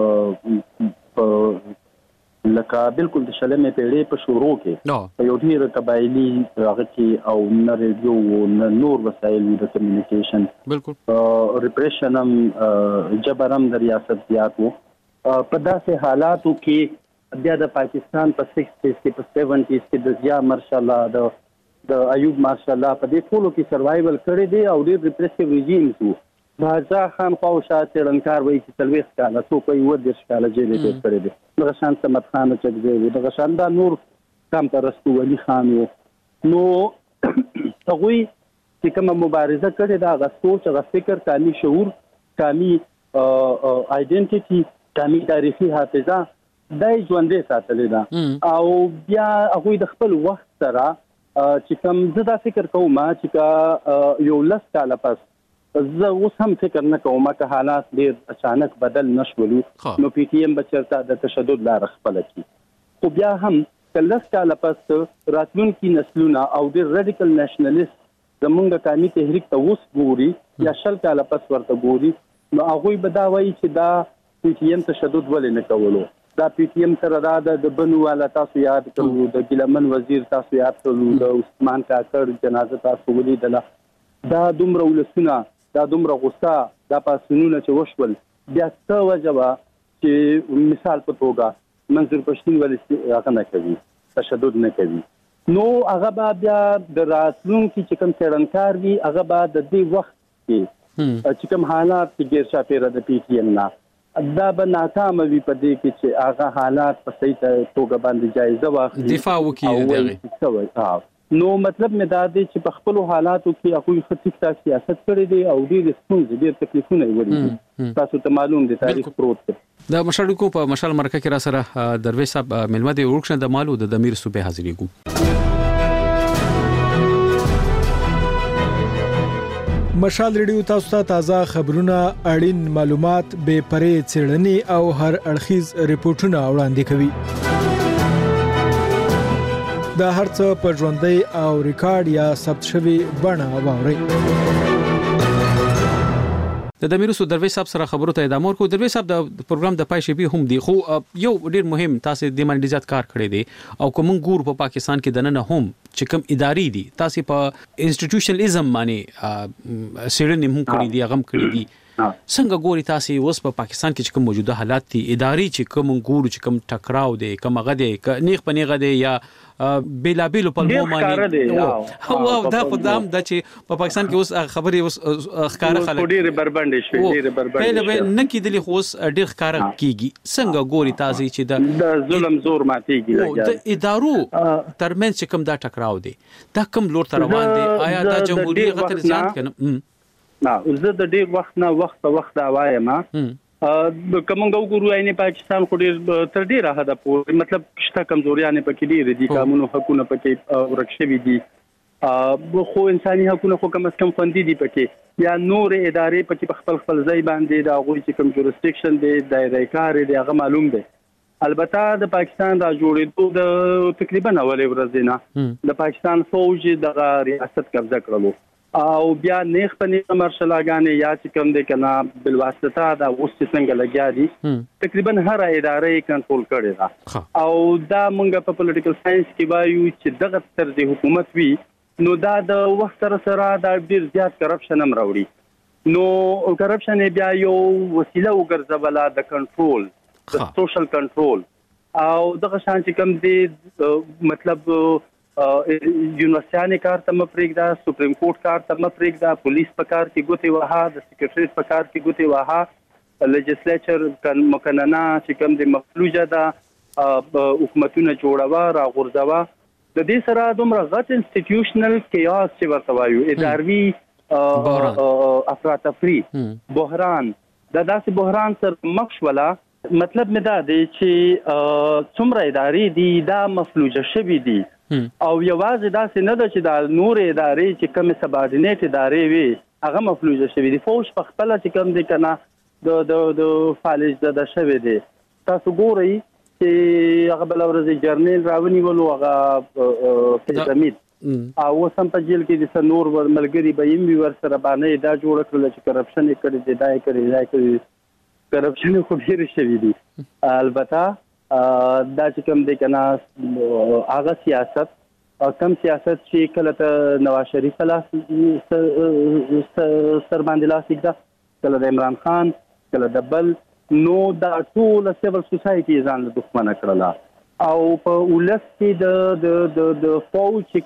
لکه بالکل د شلمې پیړۍ په شروع کې یو ډیر قبایلی هغه کې او نه ریډیو نه نور وسایل د کمیونیکیشن بالکل ریپریشنم جبرم د ریاست زیات وو په داسې حالاتو کې بیا د پاکستان په 60s کې په 70s کې د ضیا ماشاءالله د ایوب ماشاءالله په دې ټولو کې سروایول کړی دی او ډیر ریپریسیو ریژیمز وو باچا خان خو شاته رنکار وایي چې تلويخ کاله څو کوي و د شکاله جیل دې کړی دی دغه شان سمت خان چې دی دغه شان دا نور کم پرستو ولی خان وو نو هغه چې کوم مبارزه کړې دا غ سوچ غ فکر کامي شعور کامي آیډنټیټي کامي تاریخي حافظه دای ژوندې ساتلې ده او بیا هغه د خپل وخت سره چې کوم زدا فکر کوم چې یو لس کاله پس زه اوس هم فکر نه کوم چې حالات ډیر اچانک بدل نشولو نو پی ټی ایم بچرتا د تشدد لار خپل کی خو بیا هم کلس کاله پس راتلونکي نسلونه او ډیر ریډیکل نېشنلیست زمونږ قومي تحریک ته اوس ګوري یا شل کاله پس ورته ګوري نو هغه به دا وایي چې دا پی ټی ایم تشدد ولې نه کولو دا پی ټی ایم سره د بنو والا تاسو یاد کړو د ګلمن وزیر تاسو یاد کړو د عثمان کاکړ جنازه تاسو ولیدله دا دومره ولسونه دا دومره غوسه دا پاسونونه چې وشول بیا څه وجبه چې مثال په توګه منظور پښتون ولې هغه نه کوي تشدد نه کوي نو هغه بیا د راتلونکي چې کوم څېړنکار وي هغه به د دې وخت کې چې کوم حالات کې ګیر شاپیره د پی ټی ایم نه دا به ناکام وي په دې کې چې هغه حالات په صحیح توګه باندې جایزه واخلي دفاع وکړي دغه نو مطلب مې دا دی چې په خپل حالاتو کې هغه خطیک سیاست کړی دی او ډېر ستونزې ډېر تکلیفونه وړي تاسو ته معلوم دي تاریخ پروت دی د مشالکو په مشال مرکه کې را سره درویش صاحب ملمه دی ورکشن د مالو د امیر صوبې حاضرې کو مشال ریډیو تاسو ته تازه خبرونه اړین معلومات به پرې څېړنې او هر اړخیز ریپورتونه وړاندې کوي دا هرڅه په ژوندۍ او ریکارډ یا ثبت شوی بڼه واورئ د دمیرسو درویش صاحب سره خبرو ته ادامه ورکو درویش صاحب د پروګرام د پای شپې هم دی خو یو ډیر مهم تاسو د باندې زیات کار کړی دی او کوم ګور په پاکستان کې دنه هم چې کوم اداري دي تاسو په انسټیټیوشنلیزم باندې سیرن هم کړی دی غم کړی دی څنګه ګوري تاسو اوس په پاکستان کې چې کوم موجوده حالات دي اداري چې کوم ګور چې کوم ټکراو دی کوم غدي نیغ پنیغه دی یا بیلا بیلو په معنی هو دا خدام د چې په پاکستان کې اوس خبري اوس ښکارا خلک ډېر بربندې شوې ډېر بربندې نه کېدلی خو اوس ډېر ښکارا کیږي څنګه ګوري تاسو چې د ظلم زور ماتيږي د ادارو ترمنځ چې کوم دا ټکراو دی دا کوم لور ته روان دی آیا دا جمهوریت غتر ځان کنه نه زه د ډېر وخت نه وخت په وخت دا وایم کومنګ وګورو عین پاکستان خو ډېر تر ډېره حد پورې مطلب شته کمزوریانه پکې ډېر دي قانون حقوقونه پکې ورکشوي دي خو انساني حقوقونه خو کم از کم خوندي دي پکې یا نور ادارې پکې خپل ځای باندې دا غوي چې کوم جورسډکشن دی دایره کار دی هغه معلوم دی البته د پاکستان را جوړېدو د تقریبا اولې ورځې نه د پاکستان فوج د ریاست قبضه کړلو او بیا نیخ په مارشلاګانې یا چې کوم دي کنه بل واسطه دا اوس څنګه لګیا دي تقریبا هر ادارې کنټرول کړي دا او دا مونږ په پولیټیکل ساينس کې وایو چې دغه طرز حکومت وی نو دا د وخت سره دا ډیر زیات کرپشن هم راوړي نو کرپشن بیا یو وسیله وګرځولا د کنټرول د سوشل کنټرول او دغه شان چې کوم دي مطلب یونیورسيانه کار ته مفرګدا سپریم کورټ کار ته مفرګدا پولیس په کار کې ګوتې وها د سیکریټریټ په کار کې ګوتې وها لیجسلیچر مکننه چې کوم د مفلوجه دا حکومتونه جوړوا را غورځوا د دې سره دومره غټ انسټیټیوشنل کیاس چې ورته وایو اداري افراطفری بحران دا داسې بحران سره مخ ولا مطلب مې دا دی چې څومره ادارې دي دا مفلوجه شوي دي او یوازې دا څه نه ده چې دا نور ادارې چې کوم سبارډینیټ ادارې وي هغه مفلوجه شوي دي فوج په خپل چې کوم دي کنه د فالج د شوي دي تاسو ګورئ چې هغه بل ورځ جرنیل راونی ولو هغه زمید او سم په جیل کې د نور ملګری به یې ور سره باندې دا جوړ کړل چې کرپشن یې کړی دی دا یې کړی کرپشن خو ډیر شوی دی البته دا چې کوم دی کنه هغه سیاست کم سیاست چې کله ته نواز شریف لاس سر باندې لاس کېږي کله د عمران خان کله د بل نو دا ټول سیول سوسایټي ځان له دښمنه کړله او په ولس کې د فوج چې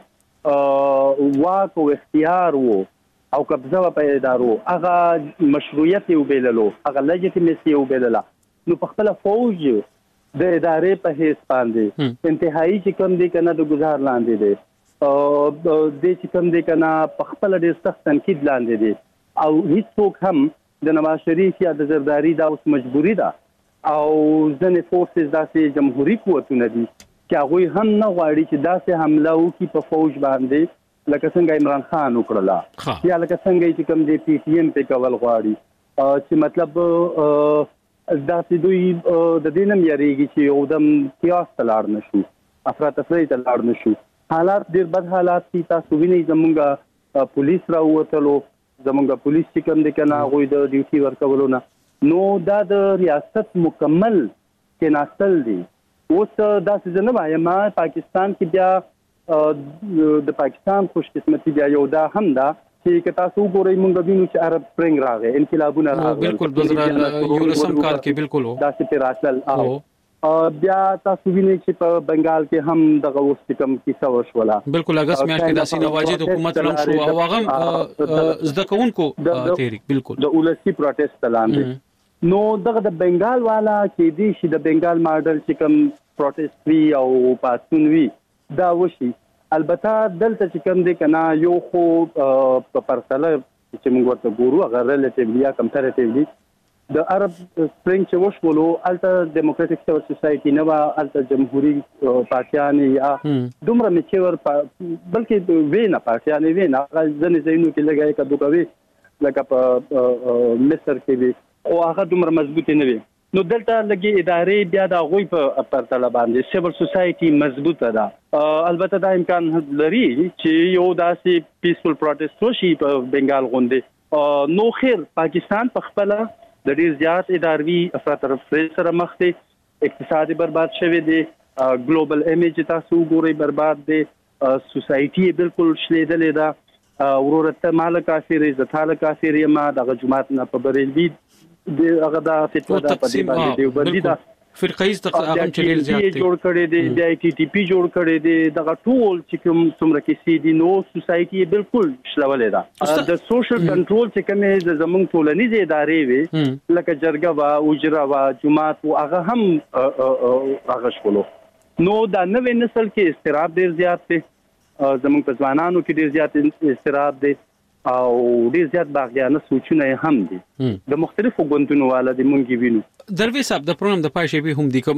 کوم واک او اختیار وو او قبضه په ادارو هغه مشروعیت یو بیللو هغه لیجیټیمیسي یو بیلله نو په خپل فوج د ادارې په هیڅ باندې انتهایی چې کوم دی کنه د گزار لاندې دی او د چې کوم دی کنه په خپل ډیر سخت تنقید لاندې دی او هیڅوک هم د نواز شریف یا د زرداری دا اوس مجبوری ده او ځنې فورسز داسې جمهوریت قوتونه دي چې هغه هم نه غواړي چې داسې حمله وکړي په فوج باندې لکه څنګه عمران خان وکړلا یا لکه څنګه چې کوم دی پی ټی ایم په کول غواړي چې مطلب داسې دوی د دینم یریږي چې یو دم کیاس تلاړ نشو افراطفری تلاړ نشو حالات ډیر بد حالات دي تاسو وینئ زمونږ پولیس راووتلو زمونږ پولیس چې کوم دی کنه هغه د ډیوټي ورکولو نه نو دا د ریاست مکمل کې ناستل دي اوس داسې نه وایم پاکستان کې بیا د پاکستان خوش قسمتي بیا یو دا هم دا چې تاسو وګورئ مونږ وینو چې عرب سپرینګ راغی انقلابونه راغلي بالکل 2019 کال کې بالکل دا چې پیراسل بیا تاسو وینئ چې په بنگال کې هم دغه اوس کوم کیسه وشوله بالکل اگست میاشت کې د سینا واجد حکومت لم شو او هغه زده کوونکو تحریک بالکل د اولسي پروتست لاندې نو دغه د بنگال والا کې دي چې د بنگال ماډل چې کوم پروتست وی او پاتون وی دا وشي البته دلته چې کوم دی کنه یو خو په پرتله چې موږ ورته ګورو هغه ریلیټیولی یا کمپیریټیولی د عرب سپرینګ چې وشولو الته ډیموکراټک سیول سوسایټي نه وا الته جمهوریت پارټیان یا دومره میچور بلکې وینا پارټیان وینا ځنې زینو کې لګای کډو کوي لکه په مصر کې او هغه دومره مضبوط نه وي نو دلته لګي ادارې بیا د غوي په پرتله باندې سیول سوسایټي مضبوطه ده البته دا امکان لري چې یو داسې پیسفل پروتست وشي په بنگال غونډه نو خیر پاکستان په خپل د ډیر زیات اداري افراطفری سره مخ دي اقتصادي برباد شوی دی ګلوبل ایمیج تاسو ګورئ برباد دی سوسایټي بالکل شلیدلې ده ورورته مال کافر زتاله کافر ما د جماعت نه په بریلوی د هغه د فتوا د پدې باندې دی وبدي دا فرقایز تقاهم چلیل زیات دي جوړ کړي دي بي ټي ټي پی جوړ کړي دي دغه ټول چې کوم څومره کې سي دي نو سوسایټي بالکل شلولې ده د سوشل کنټرول چې کومه د زمونږ ټولنیزه ادارې وي لکه جرګه وا اوجره وا جماعت او هغه هم هغه شولو نو دا نوې نسل کې استراب ډیر زیات دي زمونږ په ځوانانو کې ډیر زیات استراب دي او ډیر زیات باغیانه سوچونه هم دي د مختلفو ګوندونو والا د مونږ وینو دروي صاحب د پروګرام د پای شی به هم دي کوم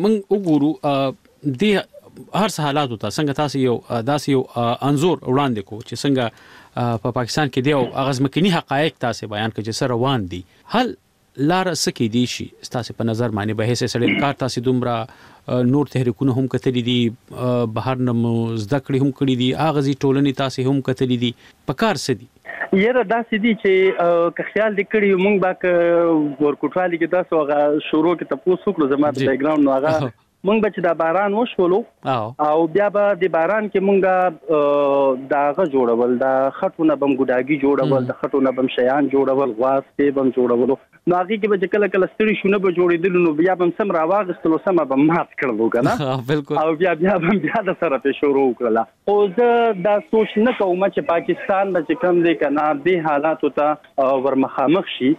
وګورو د هر حالات ته څنګه تاسو یو داسې یو انزور وړاندې کو چې څنګه په پاکستان کې دی او اغزمکني حقایق تاسو بیان کړي چې سره روان دي هل لار سکی دي شي تاسو په نظر باندې به هیڅ سړی کار تاسو دومره نور تحریکونه هم کتلې دي بهر نه زده کړې هم کړې دي اغزي ټولنې تاسو هم کتلې دي په کار سدي یره داسې دي چې که خیال دې کړی مونږ به ورکوټوالي کې تاسو هغه شروع کې تاسو وکړو زما د بیک ګراوند نو هغه مونږ به چې دا باران وشولو او بیا به د باران کې مونږه داغه جوړول دا خټونه بم ګډاګي جوړول د خټونه بم شیان جوړول غواسته بم جوړول نو هغه کې به کله کله ستړي شونه به جوړېدل نو بیا بم سم راواغستلو سم به مات کړلو کنه بالکل او بیا د سره په شروع وکړه او زه دا سوچ نه کوم چې پاکستان به کم دی کنه د حالاتو ته ورمخامخ شي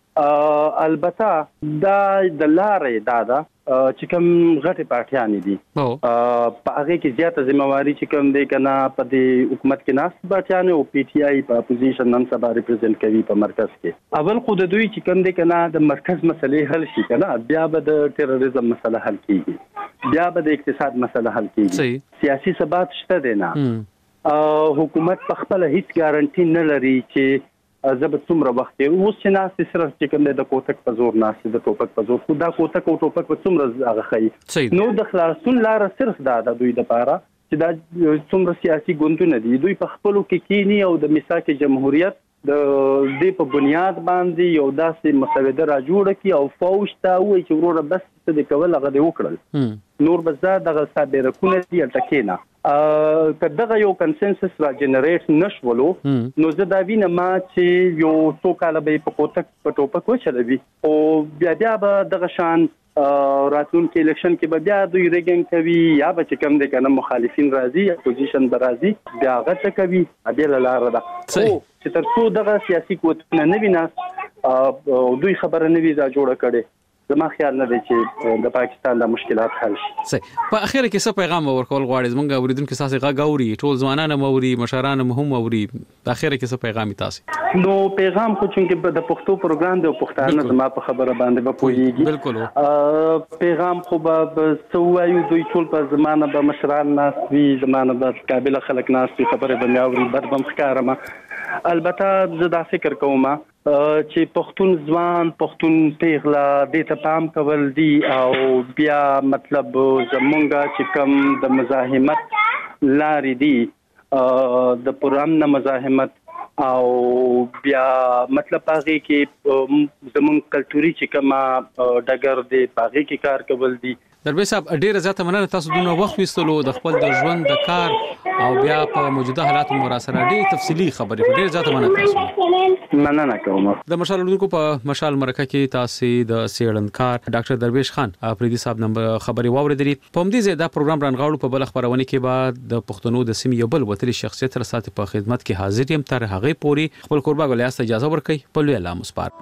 البته دا د لارې دا چې کوم غټه پارټیان دي په هغه کې زیاته ځمواري چې کوم دی کنه په دې حکومت کې ناس پارټیان او پی ټی آی په اپوزیشن نن سبا ریپرزینټ کوي په مرکز کې اول خو د دوی چې کوم دی کنه د مرکز مسلې حل شي کنه بیا به د ټیرریزم مسله حل کیږي بیا به د اقتصاد مسله حل کیږي سیاسي ثبات شته دی نه حکومت په خپل هیڅ ګارانټي نه لري چې زبر څومره وخت اوس چې ناس صرف چې کوم د کوتک په زور ناس د ټوپک په زور خو دا کوتک او ټوپک په څومره هغه خي نو د خلاصون لار صرف دا د دوی لپاره چې دا څومره سیاسي ګوندونه دي دوی په خپلو کې کینی او د میثاق جمهوریت د دې په بنیاد باندې یو داسې مسوده را جوړه کی او فوج ته وایي چې وروره بس څه د کول هغه دی وکړل نور بس دا دغه صابرکونه دي الټکینا کداغه یو کنسنسس را جنریټ نشولو نو زه دا وینم چې یو څو کال به په کوتک په ټوپک وچلوي او بیا به دغه شان راتلونکي الیکشن کې به بیا دوی ریګینګ کوي یا به چې کم دي کنه مخالفین راځي اپوزیشن به راځي بیا غټه کوي بیا لاره ده چې تر څو دغه سیاسي قوتونه نه ویناس دوی خبره نه وي دا جوړه کړي زما خیال نه دی چې د پاکستان د مشکلات حل شي صحیح په اخر کې څه پیغام ورکول غواړي زمونږ اوریدونکو تاسو غاوري ټول ځوانان موري مشران هم موري په اخر کې څه پیغام تاسو نو پیغام خو چې د پښتو پروګرام د پښتانه زما په خبره باندې به پوهیږي بالکل پیغام خو به سوایو دوی ټول په زمانه به مشران ناس وی زمانه به قابل خلک ناس خبره به میاوري بد بم ښکارم البته زه دا فکر کوم چې پښتون ځوان پښتون پیغلا د ته پام کول دي او بیا مطلب زمونږه چې کوم د مزاحمت لارې دي د پرامن مزاحمت او بیا مطلب هغه کې زمونږ کلتوري چې کومه ډګر دی هغه کې کار کول دي درویش صاحب ډیره زیاته مننه تاسو دونه وخت وستلو د خپل د ژوند د کار او بیا په موجوده حالاتو مراسره ډیره تفصیلی خبرې ډیره زیاته مننه تاسو مننه کوم د مشال لودونکو په مشال مرکه کې تاسو د سیړنکار ډاکټر درویش خان افریدي صاحب نمبر خبري واوریدلې په همدې ځای دا پروګرام رانغاړو په بل خبرونه کې بعد د پښتنو د سیمې یو بل وتلی شخصیت سره ساتي په خدمت کې حاضر یم تر هغه پوري خپل قربا غلیاست اجازه ورکړي په لوی الله مسپار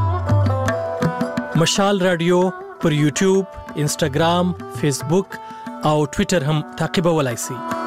مشال رادیو پر یوټیوب انسټاګرام فیسبوک او ټوئیټر هم تعقیبولای شئ